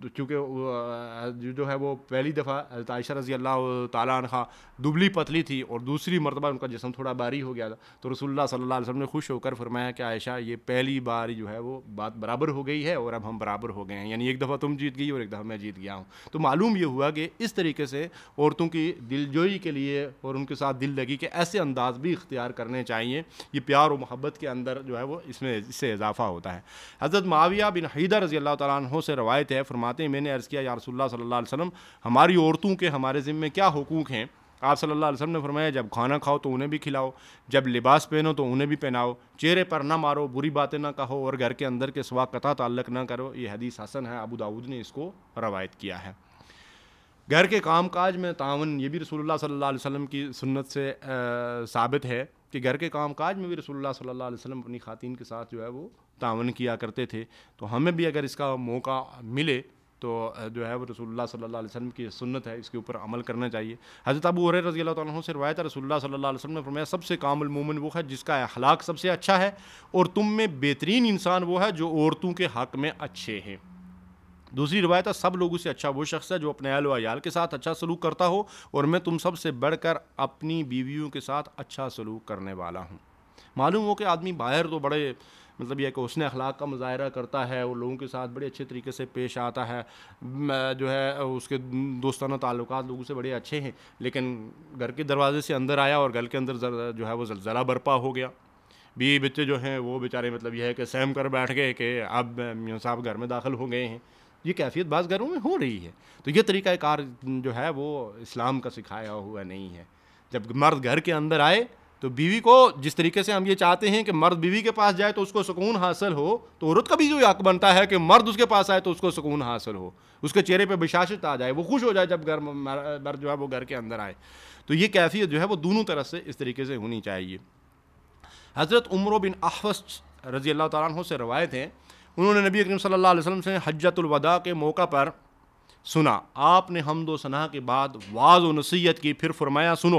چونکہ جو ہے وہ پہلی دفعہ حضرت عائشہ رضی اللہ تعالیٰ عنہ دبلی پتلی تھی اور دوسری مرتبہ ان کا جسم تھوڑا بھاری ہو گیا تھا، تو رسول اللہ صلی اللہ علیہ وسلم نے خوش ہو کر فرمایا کہ عائشہ یہ پہلی بار جو ہے وہ بات برابر ہو گئی ہے اور اب ہم برابر ہو گئے ہیں، یعنی ایک دفعہ تم جیت گئی اور ایک دفعہ میں جیت گیا ہوں۔ تو معلوم یہ ہوا کہ اس طریقے سے عورتوں کی دل جوئی کے لیے اور ان کے ساتھ دل لگی کے ایسے انداز بھی اختیار کرنے چاہیے، یہ پیار و محبت کے اندر جو ہے وہ اس میں اس سے اضافہ ہوتا ہے۔ حضرت معاویہ بن حیدر رضی اللہ تعالیٰ عنہ سے روایت ہے، فرماتے ہیں میں نے عرض کیا یا رسول اللہ صلی اللہ علیہ وسلم ہماری عورتوں کے ہمارے ذمے کیا حقوق ہیں؟ آپ صلی اللہ علیہ وسلم نے فرمایا جب کھانا کھاؤ تو انہیں بھی کھلاؤ، جب لباس پہنو تو انہیں بھی پہناؤ، چہرے پر نہ مارو، بری باتیں نہ کہو اور گھر کے اندر کے سوا قطع تعلق نہ کرو۔ یہ حدیث حسن ہے، ابو داؤد نے اس کو روایت کیا ہے۔ گھر کے کام کاج میں تعاون، یہ بھی رسول اللہ صلی اللہ علیہ وسلم کی سنت سے ثابت ہے کہ گھر کے کام کاج میں بھی رسول اللہ صلی اللہ علیہ وسلم اپنی خواتین کے ساتھ جو ہے وہ تعاون کیا کرتے تھے۔ تو ہمیں بھی اگر اس کا موقع ملے تو جو ہے وہ رسول اللہ صلی اللہ علیہ وسلم کی سنت ہے، اس کے اوپر عمل کرنا چاہیے۔ حضرت ابو ہریرہ رضی اللہ تعالیٰ عنہ سے روایت ہے رسول اللہ صلی اللہ علیہ وسلم نے فرمایا سب سے کامل مومن وہ ہے جس کا اخلاق سب سے اچھا ہے، اور تم میں بہترین انسان وہ ہے جو عورتوں کے حق میں اچھے ہیں۔ دوسری روایت ہے سب لوگوں سے اچھا وہ شخص ہے جو اپنے اہل و عیال کے ساتھ اچھا سلوک کرتا ہو، اور میں تم سب سے بڑھ کر اپنی بیویوں کے ساتھ اچھا سلوک کرنے والا ہوں۔ معلوم ہو کہ آدمی باہر تو بڑے مطلب یہ کہ حسن اخلاق کا مظاہرہ کرتا ہے اور لوگوں کے ساتھ بڑے اچھے طریقے سے پیش آتا ہے، جو ہے اس کے دوستانہ تعلقات لوگوں سے بڑے اچھے ہیں، لیکن گھر کے دروازے سے اندر آیا اور گھر کے اندر جو ہے وہ زلزلہ برپا ہو گیا، بیوی بچے جو ہیں وہ بیچارے مطلب یہ ہے کہ سہم کر بیٹھ گئے کہ اب میاں صاحب گھر میں داخل ہو گئے ہیں۔ یہ کیفیت بعض گھروں میں ہو رہی ہے، تو یہ طریقہ کار جو ہے وہ اسلام کا سکھایا ہوا نہیں ہے۔ جب مرد گھر کے اندر آئے تو بیوی کو جس طریقے سے ہم یہ چاہتے ہیں کہ مرد بیوی کے پاس جائے تو اس کو سکون حاصل ہو، تو عورت کا بھی جو حق بنتا ہے کہ مرد اس کے پاس آئے تو اس کو سکون حاصل ہو، اس کے چہرے پہ بشاشت آ جائے، وہ خوش ہو جائے جب گھر مرد جو ہے وہ گھر کے اندر آئے۔ تو یہ کیفیت جو ہے وہ دونوں طرف سے اس طریقے سے ہونی چاہیے۔ حضرت عمرو بن احوص رضی اللہ تعالیٰ عنہ سے روایت ہے، انہوں نے نبی اکرم صلی اللہ علیہ وسلم سے حجۃ الوداع کے موقع پر سنا، آپ نے حمد و ثنا کے بعد وعظ و نصیحت کی، پھر فرمایا سنو۔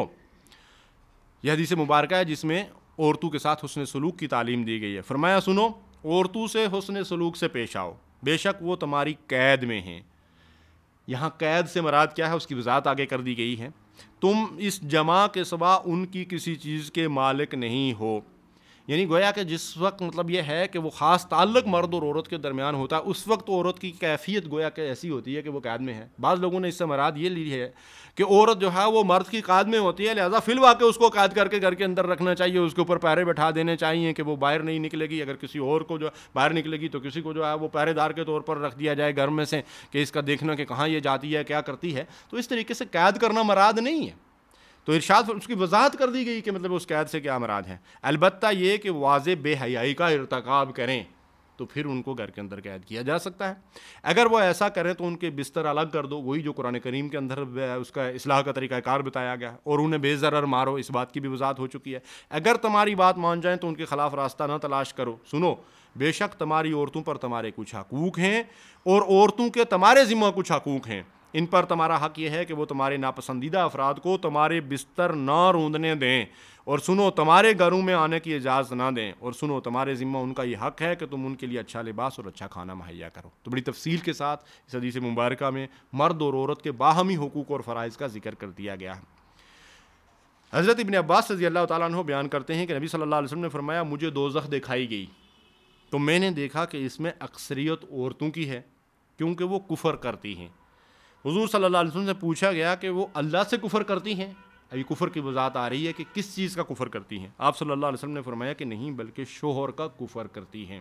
یہ حدیث مبارکہ ہے جس میں عورتوں کے ساتھ حسن سلوک کی تعلیم دی گئی ہے۔ فرمایا سنو، عورتوں سے حسن سلوک سے پیش آؤ، بے شک وہ تمہاری قید میں ہیں۔ یہاں قید سے مراد کیا ہے اس کی وضاحت آگے کر دی گئی ہے۔ تم اس جمع کے سوا ان کی کسی چیز کے مالک نہیں ہو، یعنی گویا کہ جس وقت مطلب یہ ہے کہ وہ خاص تعلق مرد اور عورت کے درمیان ہوتا ہے، اس وقت عورت کی کیفیت گویا کہ ایسی ہوتی ہے کہ وہ قید میں ہے۔ بعض لوگوں نے اس سے مراد یہ لی ہے کہ عورت جو ہے وہ مرد کی قید میں ہوتی ہے، لہذا فی الواقع اس کو قید کر کے گھر کے اندر رکھنا چاہیے، اس کے اوپر پہرے بٹھا دینے چاہیے کہ وہ باہر نہیں نکلے گی، اگر کسی اور کو جو باہر نکلے گی تو کسی کو جو ہے وہ پہرے دار کے طور پر رکھ دیا جائے گھر میں سے کہ اس کا دیکھنا کہ کہاں یہ جاتی ہے کیا کرتی ہے۔ تو اس طریقے سے قید کرنا مراد نہیں ہے۔ تو ارشاد اس کی وضاحت کر دی گئی کہ مطلب اس قید سے کیا مراد ہے. البتہ یہ کہ واضح بے حیائی کا ارتکاب کریں تو پھر ان کو گھر کے اندر قید کیا جا سکتا ہے. اگر وہ ایسا کریں تو ان کے بستر الگ کر دو, وہی جو قرآن کریم کے اندر اس کا اصلاح کا طریقہ کار بتایا گیا, اور انہیں بے ضرر مارو, اس بات کی بھی وضاحت ہو چکی ہے. اگر تمہاری بات مان جائیں تو ان کے خلاف راستہ نہ تلاش کرو. سنو, بے شک تمہاری عورتوں پر تمہارے کچھ حقوق ہیں اور عورتوں کے تمہارے ذمہ کچھ حقوق ہیں. ان پر تمہارا حق یہ ہے کہ وہ تمہارے ناپسندیدہ افراد کو تمہارے بستر نہ روندنے دیں, اور سنو تمہارے گھروں میں آنے کی اجازت نہ دیں, اور سنو تمہارے ذمہ ان کا یہ حق ہے کہ تم ان کے لیے اچھا لباس اور اچھا کھانا مہیا کرو. تو بڑی تفصیل کے ساتھ اس حدیث مبارکہ میں مرد اور عورت کے باہمی حقوق اور فرائض کا ذکر کر دیا گیا ہے. حضرت ابن عباس رضی اللہ تعالیٰ عنہ بیان کرتے ہیں کہ نبی صلی اللہ علیہ وسلم نے فرمایا, مجھے دوزخ دکھائی گئی تو میں نے دیکھا کہ اس میں اکثریت عورتوں کی ہے کیونکہ وہ کفر کرتی ہیں. حضور صلی اللہ علیہ وسلم سے پوچھا گیا کہ وہ اللہ سے کفر کرتی ہیں. ابھی کفر کی وضاحت آ رہی ہے کہ کس چیز کا کفر کرتی ہیں. آپ صلی اللہ علیہ وسلم نے فرمایا کہ نہیں, بلکہ شوہر کا کفر کرتی ہیں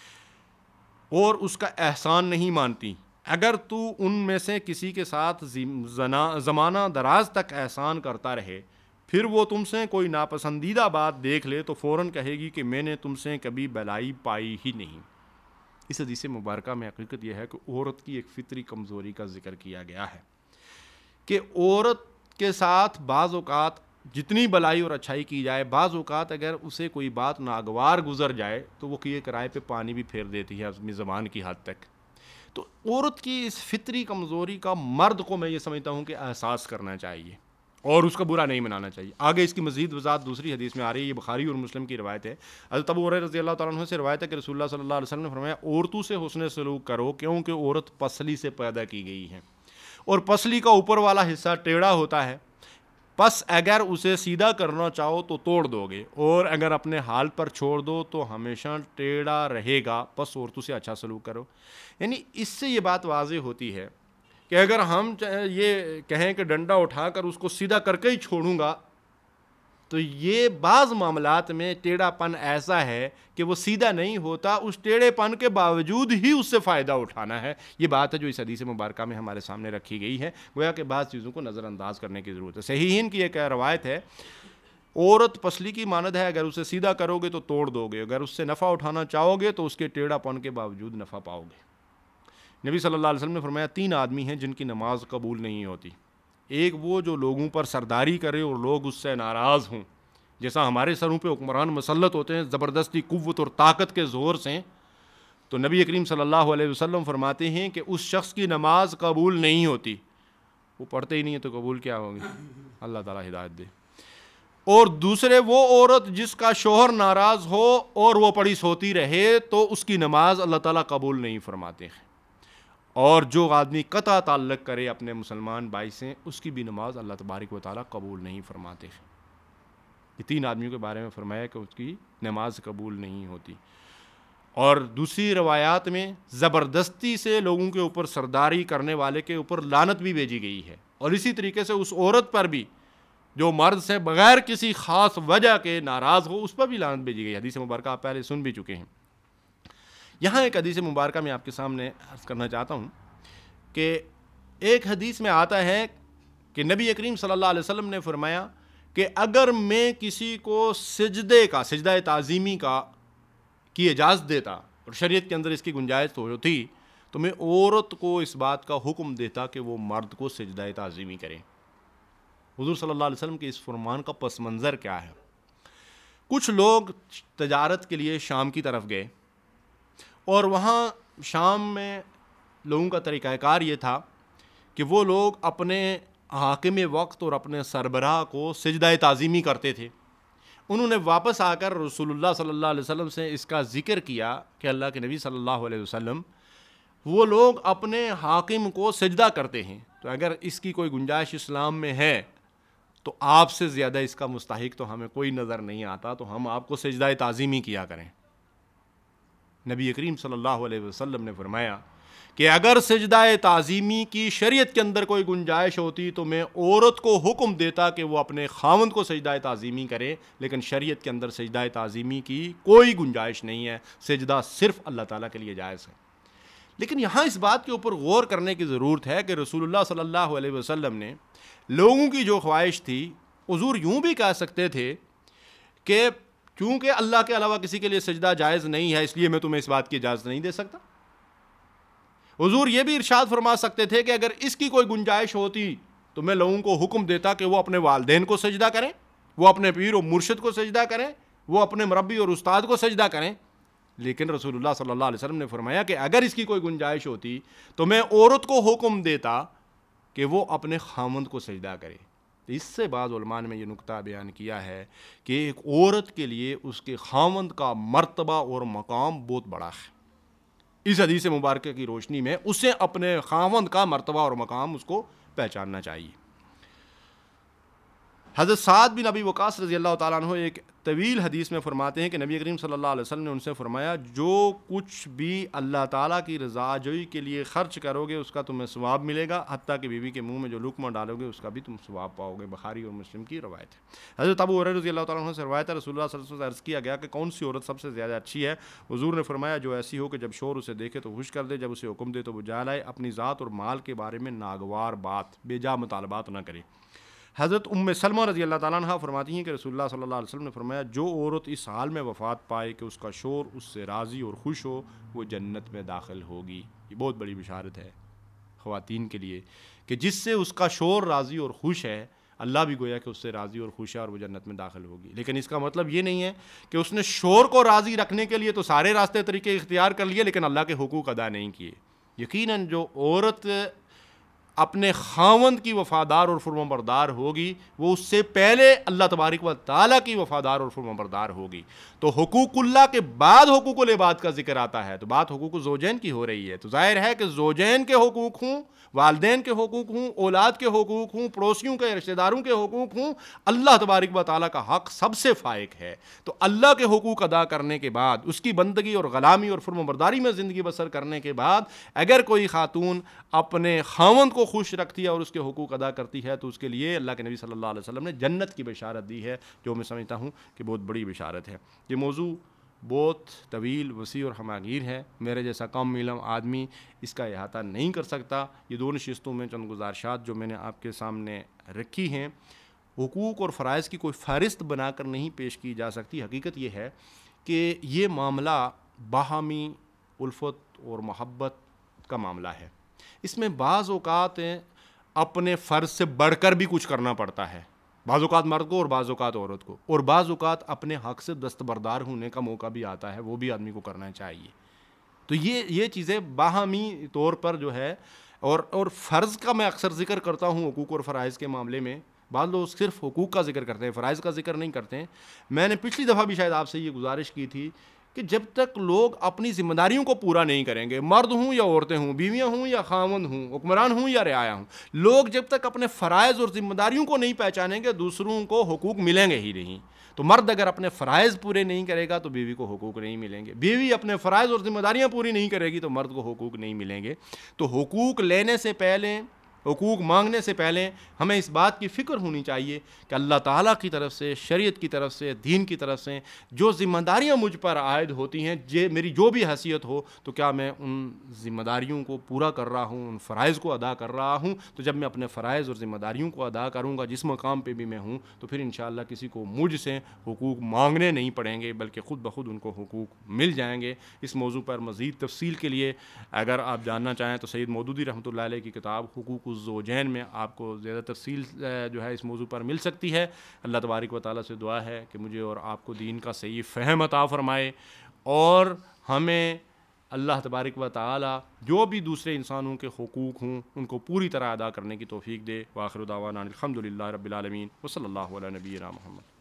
اور اس کا احسان نہیں مانتی. اگر تو ان میں سے کسی کے ساتھ زمانہ دراز تک احسان کرتا رہے, پھر وہ تم سے کوئی ناپسندیدہ بات دیکھ لے تو فوراً کہے گی کہ میں نے تم سے کبھی بلائی پائی ہی نہیں. اس حدیث مبارکہ میں حقیقت یہ ہے کہ عورت کی ایک فطری کمزوری کا ذکر کیا گیا ہے کہ عورت کے ساتھ بعض اوقات جتنی بلائی اور اچھائی کی جائے, بعض اوقات اگر اسے کوئی بات ناگوار گزر جائے تو وہ کیے کرائے پہ پانی بھی پھیر دیتی ہے اپنی زبان کی حد تک. تو عورت کی اس فطری کمزوری کا مرد کو میں یہ سمجھتا ہوں کہ احساس کرنا چاہیے اور اس کا برا نہیں منانا چاہیے. آگے اس کی مزید وضاحت دوسری حدیث میں آ رہی ہے, یہ بخاری اور مسلم کی روایت ہے. حضرت ابو ہریرہ رضی اللہ تعالیٰ عنہ سے روایت ہے کہ رسول اللہ صلی اللہ علیہ وسلم نے فرمایا, عورتوں سے حسن سلوک کرو کیونکہ عورت پسلی سے پیدا کی گئی ہے اور پسلی کا اوپر والا حصہ ٹیڑھا ہوتا ہے. پس اگر اسے سیدھا کرنا چاہو تو توڑ دو گے, اور اگر اپنے حال پر چھوڑ دو تو ہمیشہ ٹیڑھا رہے گا. پس عورتوں سے اچھا سلوک کرو. یعنی اس سے یہ بات واضح ہوتی ہے کہ اگر ہم یہ کہیں کہ ڈنڈا اٹھا کر اس کو سیدھا کر کے ہی چھوڑوں گا, تو یہ بعض معاملات میں ٹیڑھا پن ایسا ہے کہ وہ سیدھا نہیں ہوتا, اس ٹیڑھے پن کے باوجود ہی اس سے فائدہ اٹھانا ہے. یہ بات ہے جو اس حدیث مبارکہ میں ہمارے سامنے رکھی گئی ہے. گویا کہ بعض چیزوں کو نظر انداز کرنے کی ضرورت ہے. صحیحین کی ایک روایت ہے, عورت پسلی کی مانند ہے, اگر اسے سیدھا کرو گے تو توڑ دو گے, اگر اس سے نفع اٹھانا چاہو گے تو اس کے ٹیڑھا پن کے باوجود نفع پاؤ گے. نبی صلی اللہ علیہ وسلم نے فرمایا, تین آدمی ہیں جن کی نماز قبول نہیں ہوتی. ایک وہ جو لوگوں پر سرداری کرے اور لوگ اس سے ناراض ہوں, جیسا ہمارے سروں پہ حکمران مسلط ہوتے ہیں زبردستی قوت اور طاقت کے زور سے, تو نبی کریم صلی اللہ علیہ وسلم فرماتے ہیں کہ اس شخص کی نماز قبول نہیں ہوتی. وہ پڑھتے ہی نہیں ہے تو قبول کیا ہوگی؟ اللہ تعالیٰ ہدایت دے. اور دوسرے وہ عورت جس کا شوہر ناراض ہو اور وہ پڑی سوتی رہے تو اس کی نماز اللہ تعالیٰ قبول نہیں فرماتے ہیں. اور جو آدمی قطع تعلق کرے اپنے مسلمان بھائی سے, اس کی بھی نماز اللہ تبارک و تعالیٰ قبول نہیں فرماتے ہیں. یہ تین آدمیوں کے بارے میں فرمایا کہ اس کی نماز قبول نہیں ہوتی. اور دوسری روایات میں زبردستی سے لوگوں کے اوپر سرداری کرنے والے کے اوپر لعنت بھی بھیجی گئی ہے, اور اسی طریقے سے اس عورت پر بھی جو مرد سے بغیر کسی خاص وجہ کے ناراض ہو, اس پر بھی لعنت بھیجی گئی. حدیث مبارکہ آپ پہلے سن بھی چکے ہیں. یہاں ایک حدیث مبارکہ میں آپ کے سامنے عرض کرنا چاہتا ہوں کہ ایک حدیث میں آتا ہے کہ نبی کریم صلی اللہ علیہ وسلم نے فرمایا کہ اگر میں کسی کو سجدے کا, سجدہ تعظیمی کا کی اجازت دیتا اور شریعت کے اندر اس کی گنجائش ہوتی, تو میں عورت کو اس بات کا حکم دیتا کہ وہ مرد کو سجدہ تعظیمی کریں. حضور صلی اللہ علیہ وسلم کے اس فرمان کا پس منظر کیا ہے؟ کچھ لوگ تجارت کے لیے شام کی طرف گئے, اور وہاں شام میں لوگوں کا طریقہ کار یہ تھا کہ وہ لوگ اپنے حاکم وقت اور اپنے سربراہ کو سجدہ تعظیمی کرتے تھے. انہوں نے واپس آ کر رسول اللہ صلی اللہ علیہ وسلم سے اس کا ذکر کیا کہ اللہ کے نبی صلی اللہ علیہ وسلم, وہ لوگ اپنے حاکم کو سجدہ کرتے ہیں, تو اگر اس کی کوئی گنجائش اسلام میں ہے تو آپ سے زیادہ اس کا مستحق تو ہمیں کوئی نظر نہیں آتا, تو ہم آپ کو سجدہ تعظیمی کیا کریں. نبی کریم صلی اللہ علیہ وسلم نے فرمایا کہ اگر سجدہ تعظیمی کی شریعت کے اندر کوئی گنجائش ہوتی تو میں عورت کو حکم دیتا کہ وہ اپنے خاوند کو سجدہ تعظیمی کرے, لیکن شریعت کے اندر سجدہ تعظیمی کی کوئی گنجائش نہیں ہے. سجدہ صرف اللہ تعالیٰ کے لیے جائز ہے. لیکن یہاں اس بات کے اوپر غور کرنے کی ضرورت ہے کہ رسول اللہ صلی اللہ علیہ وسلم نے لوگوں کی جو خواہش تھی حضور یوں بھی کہہ سکتے تھے کہ چونکہ اللہ کے علاوہ کسی کے لیے سجدہ جائز نہیں ہے اس لیے میں تمہیں اس بات کی اجازت نہیں دے سکتا. حضور یہ بھی ارشاد فرما سکتے تھے کہ اگر اس کی کوئی گنجائش ہوتی تو میں لوگوں کو حکم دیتا کہ وہ اپنے والدین کو سجدہ کریں, وہ اپنے پیر و مرشد کو سجدہ کریں, وہ اپنے مربی اور استاد کو سجدہ کریں. لیکن رسول اللہ صلی اللہ علیہ وسلم نے فرمایا کہ اگر اس کی کوئی گنجائش ہوتی تو میں عورت کو حکم دیتا کہ وہ اپنے خاوند کو سجدہ کرے. اس سے بعض علماء نے یہ نقطہ بیان کیا ہے کہ ایک عورت کے لیے اس کے خاوند کا مرتبہ اور مقام بہت بڑا ہے. اس حدیث مبارکہ کی روشنی میں اسے اپنے خاوند کا مرتبہ اور مقام اس کو پہچاننا چاہیے. حضرت سعد بن ابی وقاص رضی اللہ تعالیٰ عنہ ایک طویل حدیث میں فرماتے ہیں کہ نبی کریم صلی اللہ علیہ وسلم نے ان سے فرمایا, جو کچھ بھی اللہ تعالیٰ کی رضا جوئی کے لیے خرچ کرو گے اس کا تمہیں ثواب ملے گا, حتیٰ کہ بیوی کے منہ میں جو لقمہ ڈالو گے اس کا بھی تم ثواب پاؤ گے. بخاری اور مسلم کی روایت ہے. حضرت ابو ہریرہ رضی اللہ تعالیٰ عنہ سے روایت ہے, رسول اللہ صلی اللہ علیہ وسلم سے عرض کیا گیا کہ کون سی عورت سب سے زیادہ اچھی ہے؟ حضور نے فرمایا, جو ایسی ہو کہ جب شور اسے دیکھے تو خوش کر دے, جب اسے حکم دے تو وہ جا لائے, اپنی ذات اور مال کے بارے میں ناگوار بات بے جا مطالبات نہ کرے. حضرت ام سلمہ رضی اللہ تعالیٰ عنہ فرماتی ہیں کہ رسول اللہ صلی اللہ علیہ وسلم نے فرمایا, جو عورت اس حال میں وفات پائے کہ اس کا شور اس سے راضی اور خوش ہو وہ جنت میں داخل ہوگی. یہ بہت بڑی بشارت ہے خواتین کے لیے کہ جس سے اس کا شور راضی اور خوش ہے, اللہ بھی گویا کہ اس سے راضی اور خوش ہے اور وہ جنت میں داخل ہوگی. لیکن اس کا مطلب یہ نہیں ہے کہ اس نے شور کو راضی رکھنے کے لیے تو سارے راستے طریقے اختیار کر لیے لیکن اللہ کے حقوق ادا نہیں کیے. یقیناً جو عورت اپنے خاوند کی وفادار اور فرمانبردار ہوگی وہ اس سے پہلے اللہ تبارک و تعالیٰ کی وفادار اور فرمانبردار ہوگی. تو حقوق اللہ کے بعد حقوق العباد کا ذکر آتا ہے تو بات حقوق الزوجین کی ہو رہی ہے. تو ظاہر ہے کہ زوجین کے حقوق ہوں, والدین کے حقوق ہوں, اولاد کے حقوق ہوں, پڑوسیوں کے رشتہ داروں کے حقوق ہوں, اللہ تبارک و تعالیٰ کا حق سب سے فائق ہے. تو اللہ کے حقوق ادا کرنے کے بعد, اس کی بندگی اور غلامی اور فرمانبرداری میں زندگی بسر کرنے کے بعد اگر کوئی خاتون اپنے خاوند کو خوش رکھتی ہے اور اس کے حقوق ادا کرتی ہے تو اس کے لیے اللہ کے نبی صلی اللہ علیہ وسلم نے جنت کی بشارت دی ہے, جو میں سمجھتا ہوں کہ بہت بڑی بشارت ہے. یہ موضوع بہت طویل, وسیع اور ہماگیر ہے. میرے جیسا کم علم آدمی اس کا احاطہ نہیں کر سکتا. یہ دو نشستوں میں چند گزارشات جو میں نے آپ کے سامنے رکھی ہیں, حقوق اور فرائض کی کوئی فہرست بنا کر نہیں پیش کی جا سکتی. حقیقت یہ ہے کہ یہ معاملہ باہمی الفت اور محبت کا معاملہ ہے. اس میں بعض اوقات اپنے فرض سے بڑھ کر بھی کچھ کرنا پڑتا ہے, بعض اوقات مرد کو اور بعض اوقات عورت کو, اور بعض اوقات اپنے حق سے دستبردار ہونے کا موقع بھی آتا ہے, وہ بھی آدمی کو کرنا چاہیے. تو یہ یہ چیزیں باہمی طور پر جو ہے, اور اور فرض کا میں اکثر ذکر کرتا ہوں حقوق اور فرائض کے معاملے میں. بعض لوگ صرف حقوق کا ذکر کرتے ہیں, فرائض کا ذکر نہیں کرتے ہیں. میں نے پچھلی دفعہ بھی شاید آپ سے یہ گزارش کی تھی کہ جب تک لوگ اپنی ذمہ داریوں کو پورا نہیں کریں گے, مرد ہوں یا عورتیں ہوں, بیویاں ہوں یا خاوند ہوں, حکمران ہوں یا رعایا ہوں, لوگ جب تک اپنے فرائض اور ذمہ داریوں کو نہیں پہچانیں گے دوسروں کو حقوق ملیں گے ہی نہیں. تو مرد اگر اپنے فرائض پورے نہیں کرے گا تو بیوی کو حقوق نہیں ملیں گے, بیوی اپنے فرائض اور ذمہ داریاں پوری نہیں کرے گی تو مرد کو حقوق نہیں ملیں گے. تو حقوق لینے سے پہلے, حقوق مانگنے سے پہلے ہمیں اس بات کی فکر ہونی چاہیے کہ اللہ تعالیٰ کی طرف سے, شریعت کی طرف سے, دین کی طرف سے جو ذمہ داریاں مجھ پر عائد ہوتی ہیں, جو میری جو بھی حیثیت ہو, تو کیا میں ان ذمہ داریوں کو پورا کر رہا ہوں, ان فرائض کو ادا کر رہا ہوں. تو جب میں اپنے فرائض اور ذمہ داریوں کو ادا کروں گا جس مقام پہ بھی میں ہوں, تو پھر انشاءاللہ کسی کو مجھ سے حقوق مانگنے نہیں پڑیں گے بلکہ خود بخود ان کو حقوق مل جائیں گے. اس موضوع پر مزید تفصیل کے لیے اگر آپ جاننا چاہیں تو سید مودودی رحمۃ اللہ علیہ کی کتاب حقوق الزوجین میں آپ کو زیادہ تفصیل جو ہے اس موضوع پر مل سکتی ہے. اللہ تبارک و تعالیٰ سے دعا ہے کہ مجھے اور آپ کو دین کا صحیح فہم عطا فرمائے, اور ہمیں اللہ تبارک و تعالیٰ جو بھی دوسرے انسانوں کے حقوق ہوں ان کو پوری طرح ادا کرنے کی توفیق دے. وآخر دعوانا الحمد للہ رب العالمین وصلی اللہ علی نبینا محمد.